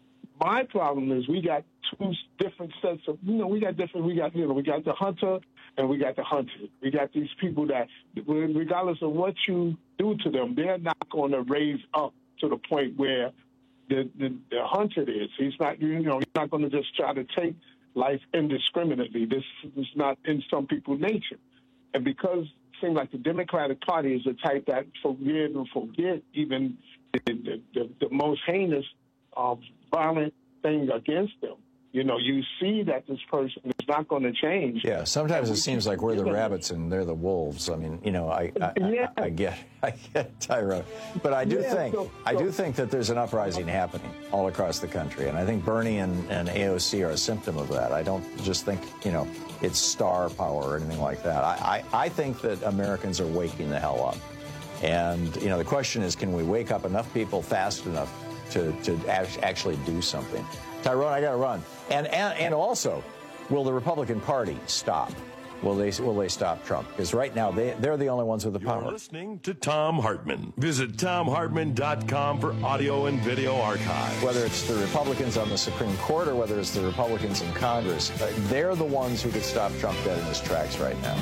my problem is we got two different sets of, you know, we got different, we got, you know, we got the hunter and we got the hunted. We got these people that, regardless of what you do to them, they're not going to raise up to the point where the, the, the hunted is. He's not, you know, he's not going to just try to take life indiscriminately. This is not in some people's nature. And because it seems like the Democratic Party is the type that forgive and forget even the, the, the, the most heinous uh, violent thing against them. You know, you see that this person is not going to change. Yeah, sometimes it seems like we're the rabbits and they're the wolves. I mean, you know, I I, yeah. I, I get, I get Tyrone, but I do yeah, think, so, so. I do think that there's an uprising happening all across the country, and I think Bernie and, and A O C are a symptom of that. I don't just think, you know, it's star power or anything like that. I, I, I think that Americans are waking the hell up, and you know, the question is, can we wake up enough people fast enough to to actually do something? Tyrone, I got to run. And, and and also, will the Republican Party stop? Will they will they stop Trump? Because right now, they, they're the only ones with the power. You're listening to Thom Hartmann. Visit Thom Hartmann dot com for audio and video archives. Whether it's the Republicans on the Supreme Court or whether it's the Republicans in Congress, uh, they're the ones who could stop Trump dead in his tracks right now.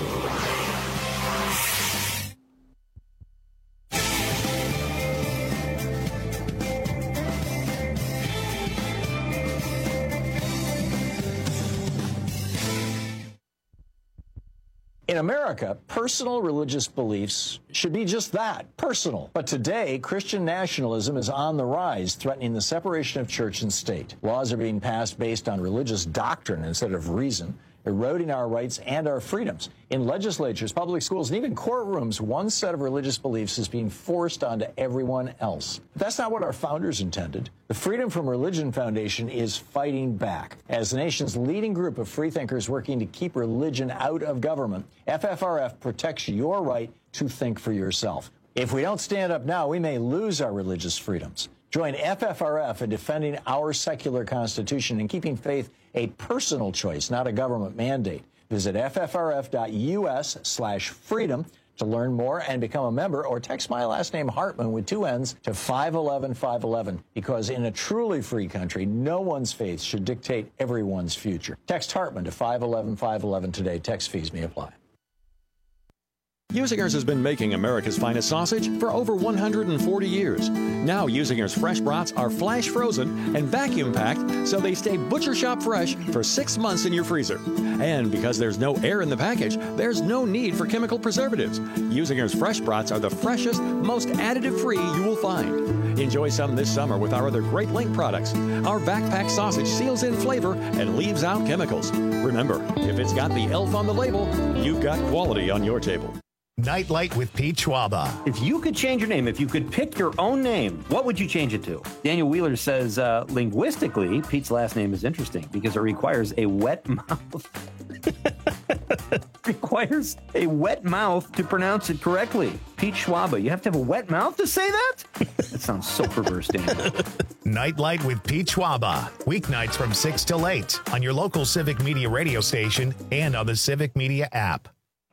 In America, personal religious beliefs should be just that, personal. But today, Christian nationalism is on the rise, threatening the separation of church and state. Laws are being passed based on religious doctrine instead of reason, eroding our rights and our freedoms. In legislatures, public schools, and even courtrooms, one set of religious beliefs is being forced onto everyone else. But that's not what our founders intended. The Freedom from Religion Foundation is fighting back. As the nation's leading group of freethinkers working to keep religion out of government, F F R F protects your right to think for yourself. If we don't stand up now, we may lose our religious freedoms. Join F F R F in defending our secular constitution and keeping faith a personal choice, not a government mandate. Visit F F R F dot U S slash freedom to learn more and become a member, or text my last name Hartmann with two N's to five eleven five eleven, because in a truly free country, no one's faith should dictate everyone's future. Text Hartmann to five eleven five eleven today. Text fees may apply. Usingers has been making America's finest sausage for over one hundred forty years. Now Usingers fresh brats are flash frozen and vacuum packed so they stay butcher shop fresh for six months in your freezer. And because there's no air in the package, there's no need for chemical preservatives. Usingers fresh brats are the freshest, most additive-free you will find. Enjoy some this summer with our other great Link products. Our backpack sausage seals in flavor and leaves out chemicals. Remember, if it's got the elf on the label, you've got quality on your table. Nightlight with Pete Schwaba. If you could change your name, if you could pick your own name, what would you change it to? Daniel Wheeler says, uh, linguistically, Pete's last name is interesting because it requires a wet mouth. requires a wet mouth to pronounce it correctly. Pete Schwaba, you have to have a wet mouth to say that? That sounds so perverse, Daniel. Nightlight with Pete Schwaba. Weeknights from six till eight on your local Civic Media radio station and on the Civic Media app.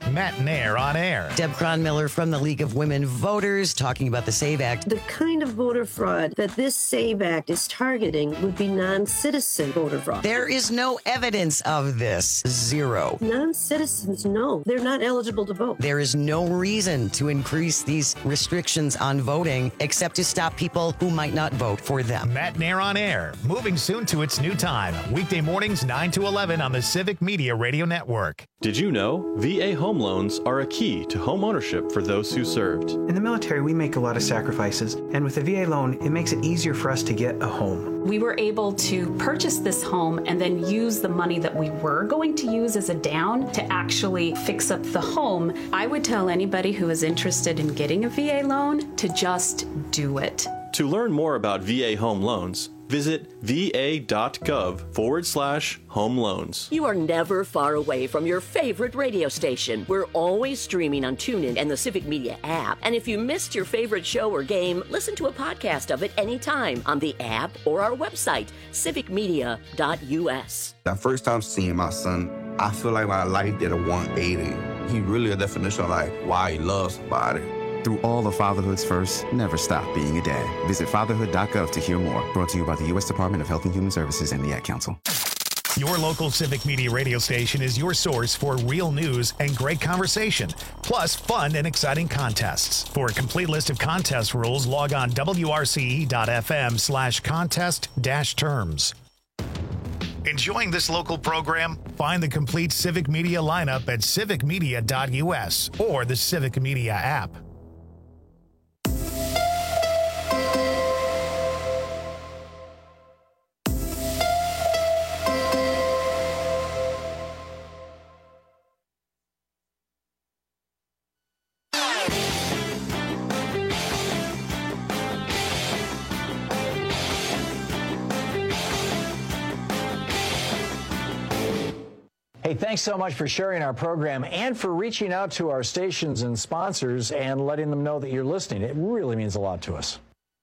Matt Nair on air. Deb Cronmiller from the League of Women Voters talking about the SAVE Act. The kind of voter fraud that this SAVE Act is targeting would be non-citizen voter fraud. There is no evidence of this. Zero. Non-citizens, no. They're not eligible to vote. There is no reason to increase these restrictions on voting except to stop people who might not vote for them. Matt Nair on air, moving soon to its new time. Weekday mornings nine to eleven on the Civic Media Radio Network. Did you know V A home loans are a key to home ownership for those who served? In the military, we make a lot of sacrifices, and with a V A loan, it makes it easier for us to get a home. We were able to purchase this home and then use the money that we were going to use as a down to actually fix up the home. I would tell anybody who is interested in getting a V A loan to just do it. To learn more about V A home loans, visit va.gov forward slash home loans. You are never far away from your favorite radio station. We're always streaming on TuneIn and the Civic Media app. And if you missed your favorite show or game, listen to a podcast of it anytime on the app or our website, civic media dot u s. That first time seeing my son, I feel like my life did a one eighty. He really a definition of like why he loves somebody. Through all the fatherhood's first, never stop being a dad. Visit fatherhood dot gov to hear more. Brought to you by the U S Department of Health and Human Services and the Ad Council. Your local Civic Media radio station is your source for real news and great conversation, plus fun and exciting contests. For a complete list of contest rules, log on w r c e dot f m slash contest dash terms. Enjoying this local program? Find the complete Civic Media lineup at civic media dot u s or the Civic Media app. Hey, thanks so much for sharing our program and for reaching out to our stations and sponsors and letting them know that you're listening. It really means a lot to us.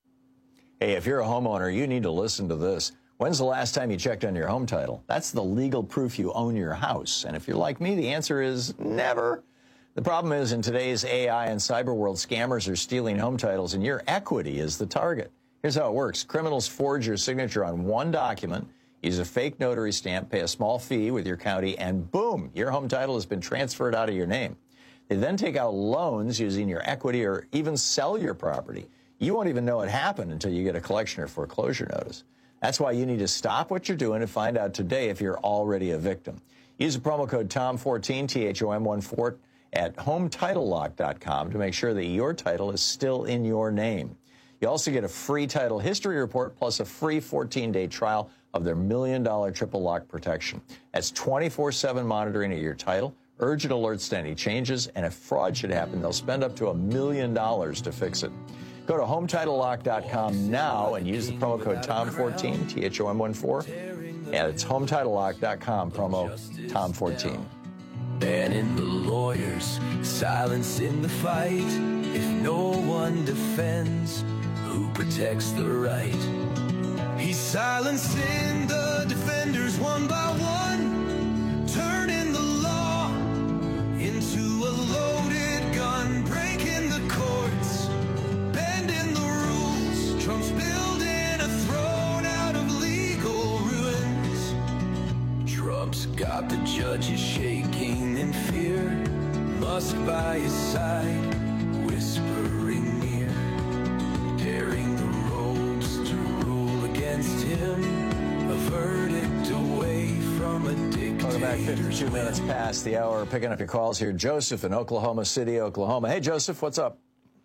Hey, if you're a homeowner, you need to listen to this. When's the last time you checked on your home title? That's the legal proof you own your house. And if you're like me, the answer is never. The problem is in today's A I and cyber world, scammers are stealing home titles and your equity is the target. Here's how it works. Criminals forge your signature on one document, use a fake notary stamp, pay a small fee with your county, and boom, your home title has been transferred out of your name. They then take out loans using your equity or even sell your property. You won't even know it happened until you get a collection or foreclosure notice. That's why you need to stop what you're doing and find out today if you're already a victim. Use the promo code Tom fourteen, T H O M one four, at home title lock dot com to make sure that your title is still in your name. You also get a free title history report plus a free fourteen-day trial of their million dollar triple lock protection. That's twenty-four seven monitoring of your title, urgent alerts to any changes, and if fraud should happen, they'll spend up to a million dollars to fix it. Go to home title lock dot com now and use the promo code Tom fourteen, T H O M one four, and it's home title lock dot com, promo Tom fourteen. Banning the lawyers, silence in the fight. If no one defends, who protects the right? He's silencing the defenders one by one, turning the law into a loaded gun, breaking the courts, bending the rules. Trump's building a throne out of legal ruins. Trump's got the judges shaking in fear, Musk by his side, whispering near, tearing the ropes to rule against him, a verdict away from a dictator. Welcome back, fifty-two minutes past the hour. Picking up your calls here. Joseph in Oklahoma City, Oklahoma. Hey, Joseph, what's up?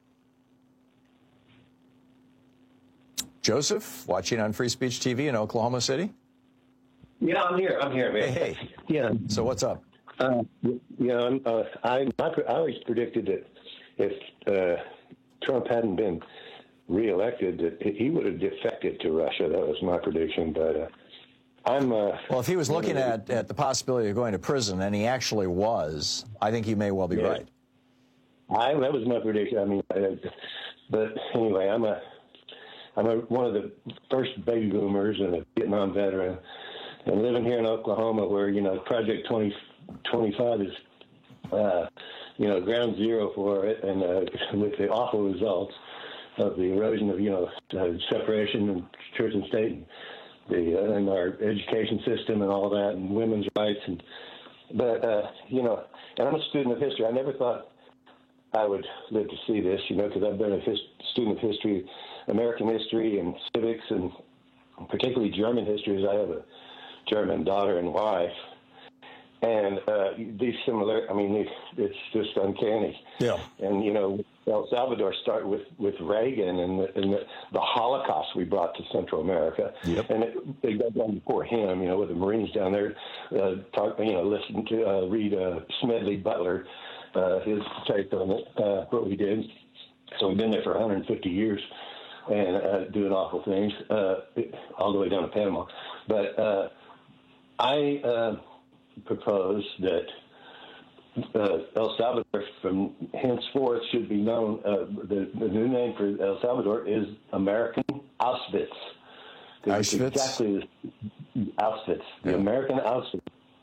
Joseph, watching on Free Speech T V in Oklahoma City? Yeah, I'm here. I'm here, man. Hey, hey. Yeah. So what's up? Uh, you know, I'm, uh, I, I always predicted that if uh, Trump hadn't been reelected, that he would have defected to Russia. That was my prediction. But uh, I'm. Uh, well, if he was looking at, at the possibility of going to prison, and he actually was, I think you may well be yeah. right. I that was my prediction. I mean, I, but anyway, I'm a I'm a, one of the first baby boomers and a Vietnam veteran, and living here in Oklahoma, where you know Project twenty twenty-five is uh, you know, ground zero for it, and uh, with the awful results of the erosion of, you know, uh, separation of church and state, and the uh, and our education system and all that, and women's rights. And but uh, you know, and I'm a student of history. I never thought I would live to see this, you know, because I've been a his, student of history, American history, and civics, and particularly German history, as I have a German daughter and wife. And uh, these similar, I mean, it's just uncanny. Yeah. And, you know, El Salvador started with, with Reagan and, the, and the, the Holocaust we brought to Central America. Yep. And it, it got done before him, you know, with the Marines down there, uh, talk, you know, listen to, uh, read uh, Smedley Butler, uh, his take on it, uh, what we did. So we've been there for one hundred fifty years and uh, doing awful things, uh, all the way down to Panama. But uh, I... Uh, propose that uh, El Salvador from henceforth should be known, uh, the, the new name for El Salvador is American Auschwitz. Auschwitz? Exactly, Auschwitz, the yeah. American Auschwitz.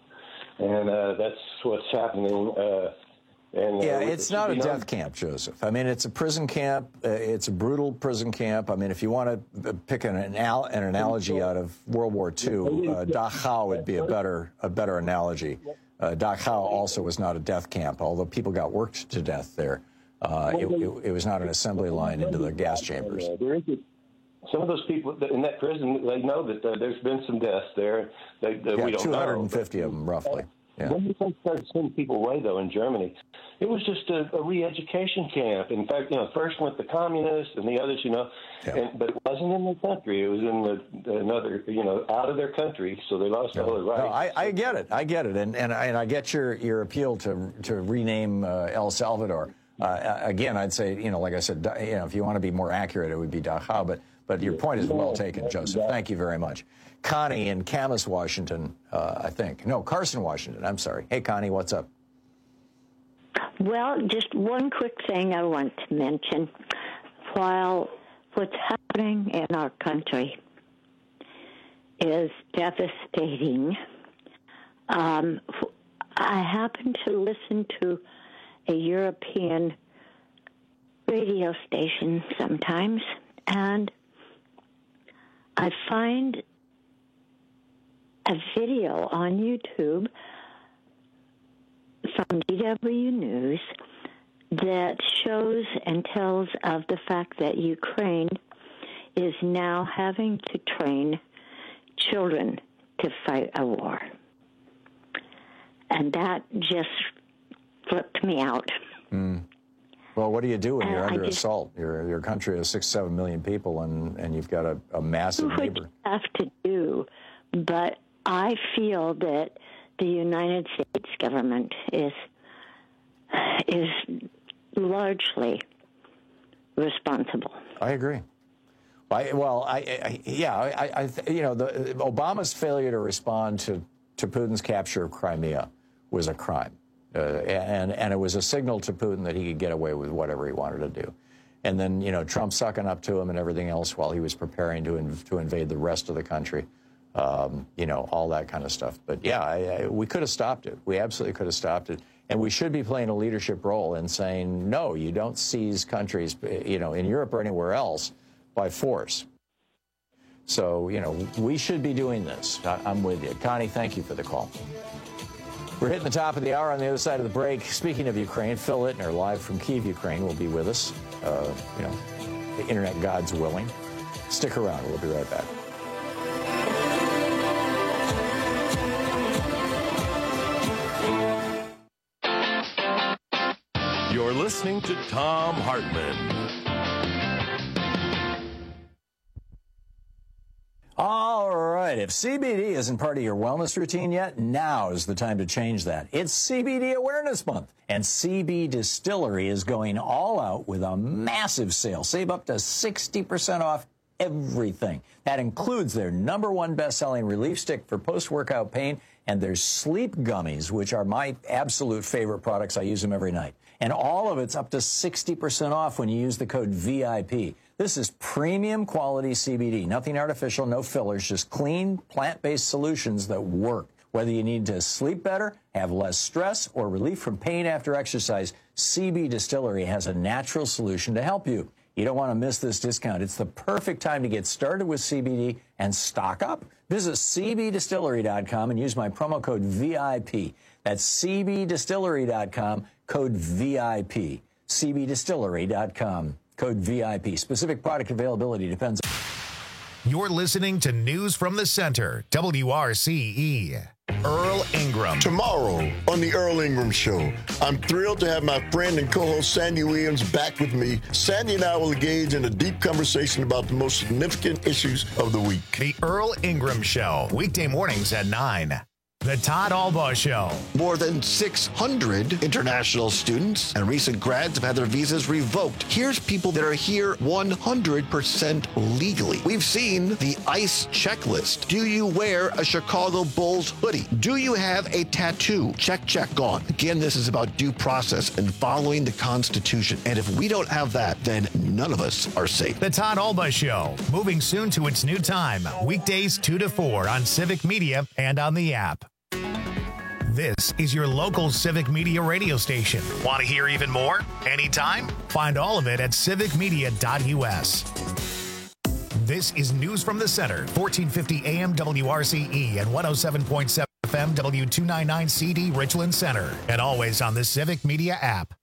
And uh, that's what's happening. Uh, and, yeah, uh, it's not a death camp, Joseph. I mean, it's a prison camp. Uh, it's a brutal prison camp. I mean, if you want to pick an, anal- an analogy out of World War Two, uh, Dachau would be a better a better analogy. Uh, Dachau also was not a death camp, although people got worked to death there. Uh, it, it, it was not an assembly line into the gas chambers. Some of those people in that prison, they know that uh, there's been some deaths there. They, that yeah, we don't two hundred know. fifty of them, roughly. Yeah. When we started sending people away, though, in Germany, it was just a, a re-education camp. In fact, you know, first went the communists and the others, you know, yeah. and, but it wasn't in their country. It was in the, another, you know, out of their country, so they lost all their rights. No, I, I get it. I get it. And and I, and I get your, your appeal to to rename uh, El Salvador. Uh, again, I'd say, you know, like I said, you know, if you want to be more accurate, it would be Dachau. But, but your point is well taken, Joseph. Thank you very much. Connie in Camas, Washington, uh, I think. No, Carson, Washington. I'm sorry. Hey, Connie, what's up? Well, just one quick thing I want to mention. While what's happening in our country is devastating, um, I happen to listen to a European radio station sometimes, and I find a video on YouTube from D W News that shows and tells of the fact that Ukraine is now having to train children to fight a war. And that just flipped me out. Mm. Well, what do you do when And you're I under just- assault? Your your country has six, seven million people, and, and you've got a, a massive What neighbor. you have to do, but I feel that the United States government is is largely responsible. I agree. I, well, I, I yeah, I, I, you know, the, Obama's failure to respond to, to Putin's capture of Crimea was a crime, uh, and and it was a signal to Putin that he could get away with whatever he wanted to do. And then, you know, Trump sucking up to him and everything else while he was preparing to inv- to invade the rest of the country. Um, you know, all that kind of stuff. But yeah, I, I, we could have stopped it. We absolutely could have stopped it. And we should be playing a leadership role in saying, no, you don't seize countries, you know, in Europe or anywhere else by force. So, you know, we should be doing this. I, I'm with you. Connie, thank you for the call. We're hitting the top of the hour. On the other side of the break, speaking of Ukraine, Phil Ittner, live from Kyiv, Ukraine, will be with us. Uh, you know, the internet gods willing. Stick around. We'll be right back. You're listening to Thom Hartmann. All right. If C B D isn't part of your wellness routine yet, now is the time to change that. It's C B D Awareness Month, and C B Distillery is going all out with a massive sale. Save up to sixty percent off everything. That includes their number one best-selling relief stick for post-workout pain and their sleep gummies, which are my absolute favorite products. I use them every night. And all of it's up to sixty percent off when you use the code V I P. This is premium quality C B D. Nothing artificial, no fillers, just clean, plant-based solutions that work. Whether you need to sleep better, have less stress, or relief from pain after exercise, C B Distillery has a natural solution to help you. You don't want to miss this discount. It's the perfect time to get started with C B D and stock up. Visit C B distillery dot com and use my promo code V I P. That's C B distillery dot com, code V I P. C B distillery dot com, code V I P. Specific product availability depends. You're listening to News from the Center, W R C E. Earl Ingram. Tomorrow on the Earl Ingram Show, I'm thrilled to have my friend and co-host Sandy Williams back with me. Sandy and I will engage in a deep conversation about the most significant issues of the week. The Earl Ingram Show, weekday mornings at nine. The Todd Albaugh Show. More than six hundred international students and recent grads have had their visas revoked. Here's people that are here one hundred percent legally. We've seen the ICE checklist. Do you wear a Chicago Bulls hoodie? Do you have a tattoo? Check, check, gone. Again, this is about due process and following the Constitution. And if we don't have that, then none of us are safe. The Todd Albaugh Show, moving soon to its new time. Weekdays two to four on Civic Media and on the app. This is your local Civic Media radio station. Want to hear even more? Anytime? Find all of it at civic media dot U S. This is News from the Center, fourteen fifty A M W R C E and one oh seven point seven F M W two ninety-nine C D Richland Center. And always on the Civic Media app.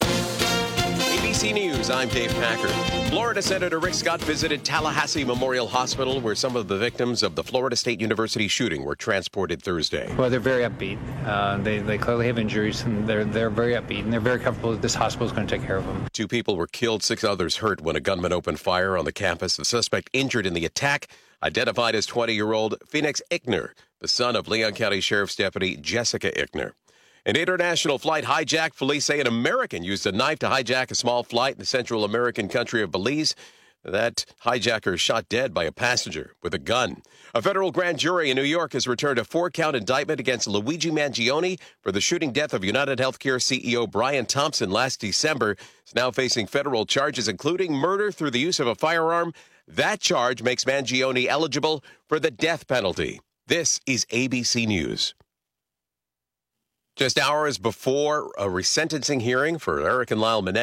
A B C News, I'm Dave Packard. Florida Senator Rick Scott visited Tallahassee Memorial Hospital, where some of the victims of the Florida State University shooting were transported Thursday. Well, they're very upbeat. Uh, they, they clearly have injuries, and they're, they're very upbeat, and they're very comfortable that this hospital is going to take care of them. Two people were killed, six others hurt when a gunman opened fire on the campus. The suspect injured in the attack, identified as twenty-year-old Phoenix Ickner, the son of Leon County Sheriff's Deputy Jessica Ickner. An international flight hijacked. Police say an American used a knife to hijack a small flight in the Central American country of Belize. That hijacker shot dead by a passenger with a gun. A federal grand jury in New York has returned a four-count indictment against Luigi Mangione for the shooting death of United Healthcare C E O Brian Thompson last December. He's now facing federal charges, including murder through the use of a firearm. That charge makes Mangione eligible for the death penalty. This is A B C News. Just hours before a resentencing hearing for Eric and Lyle Menendez.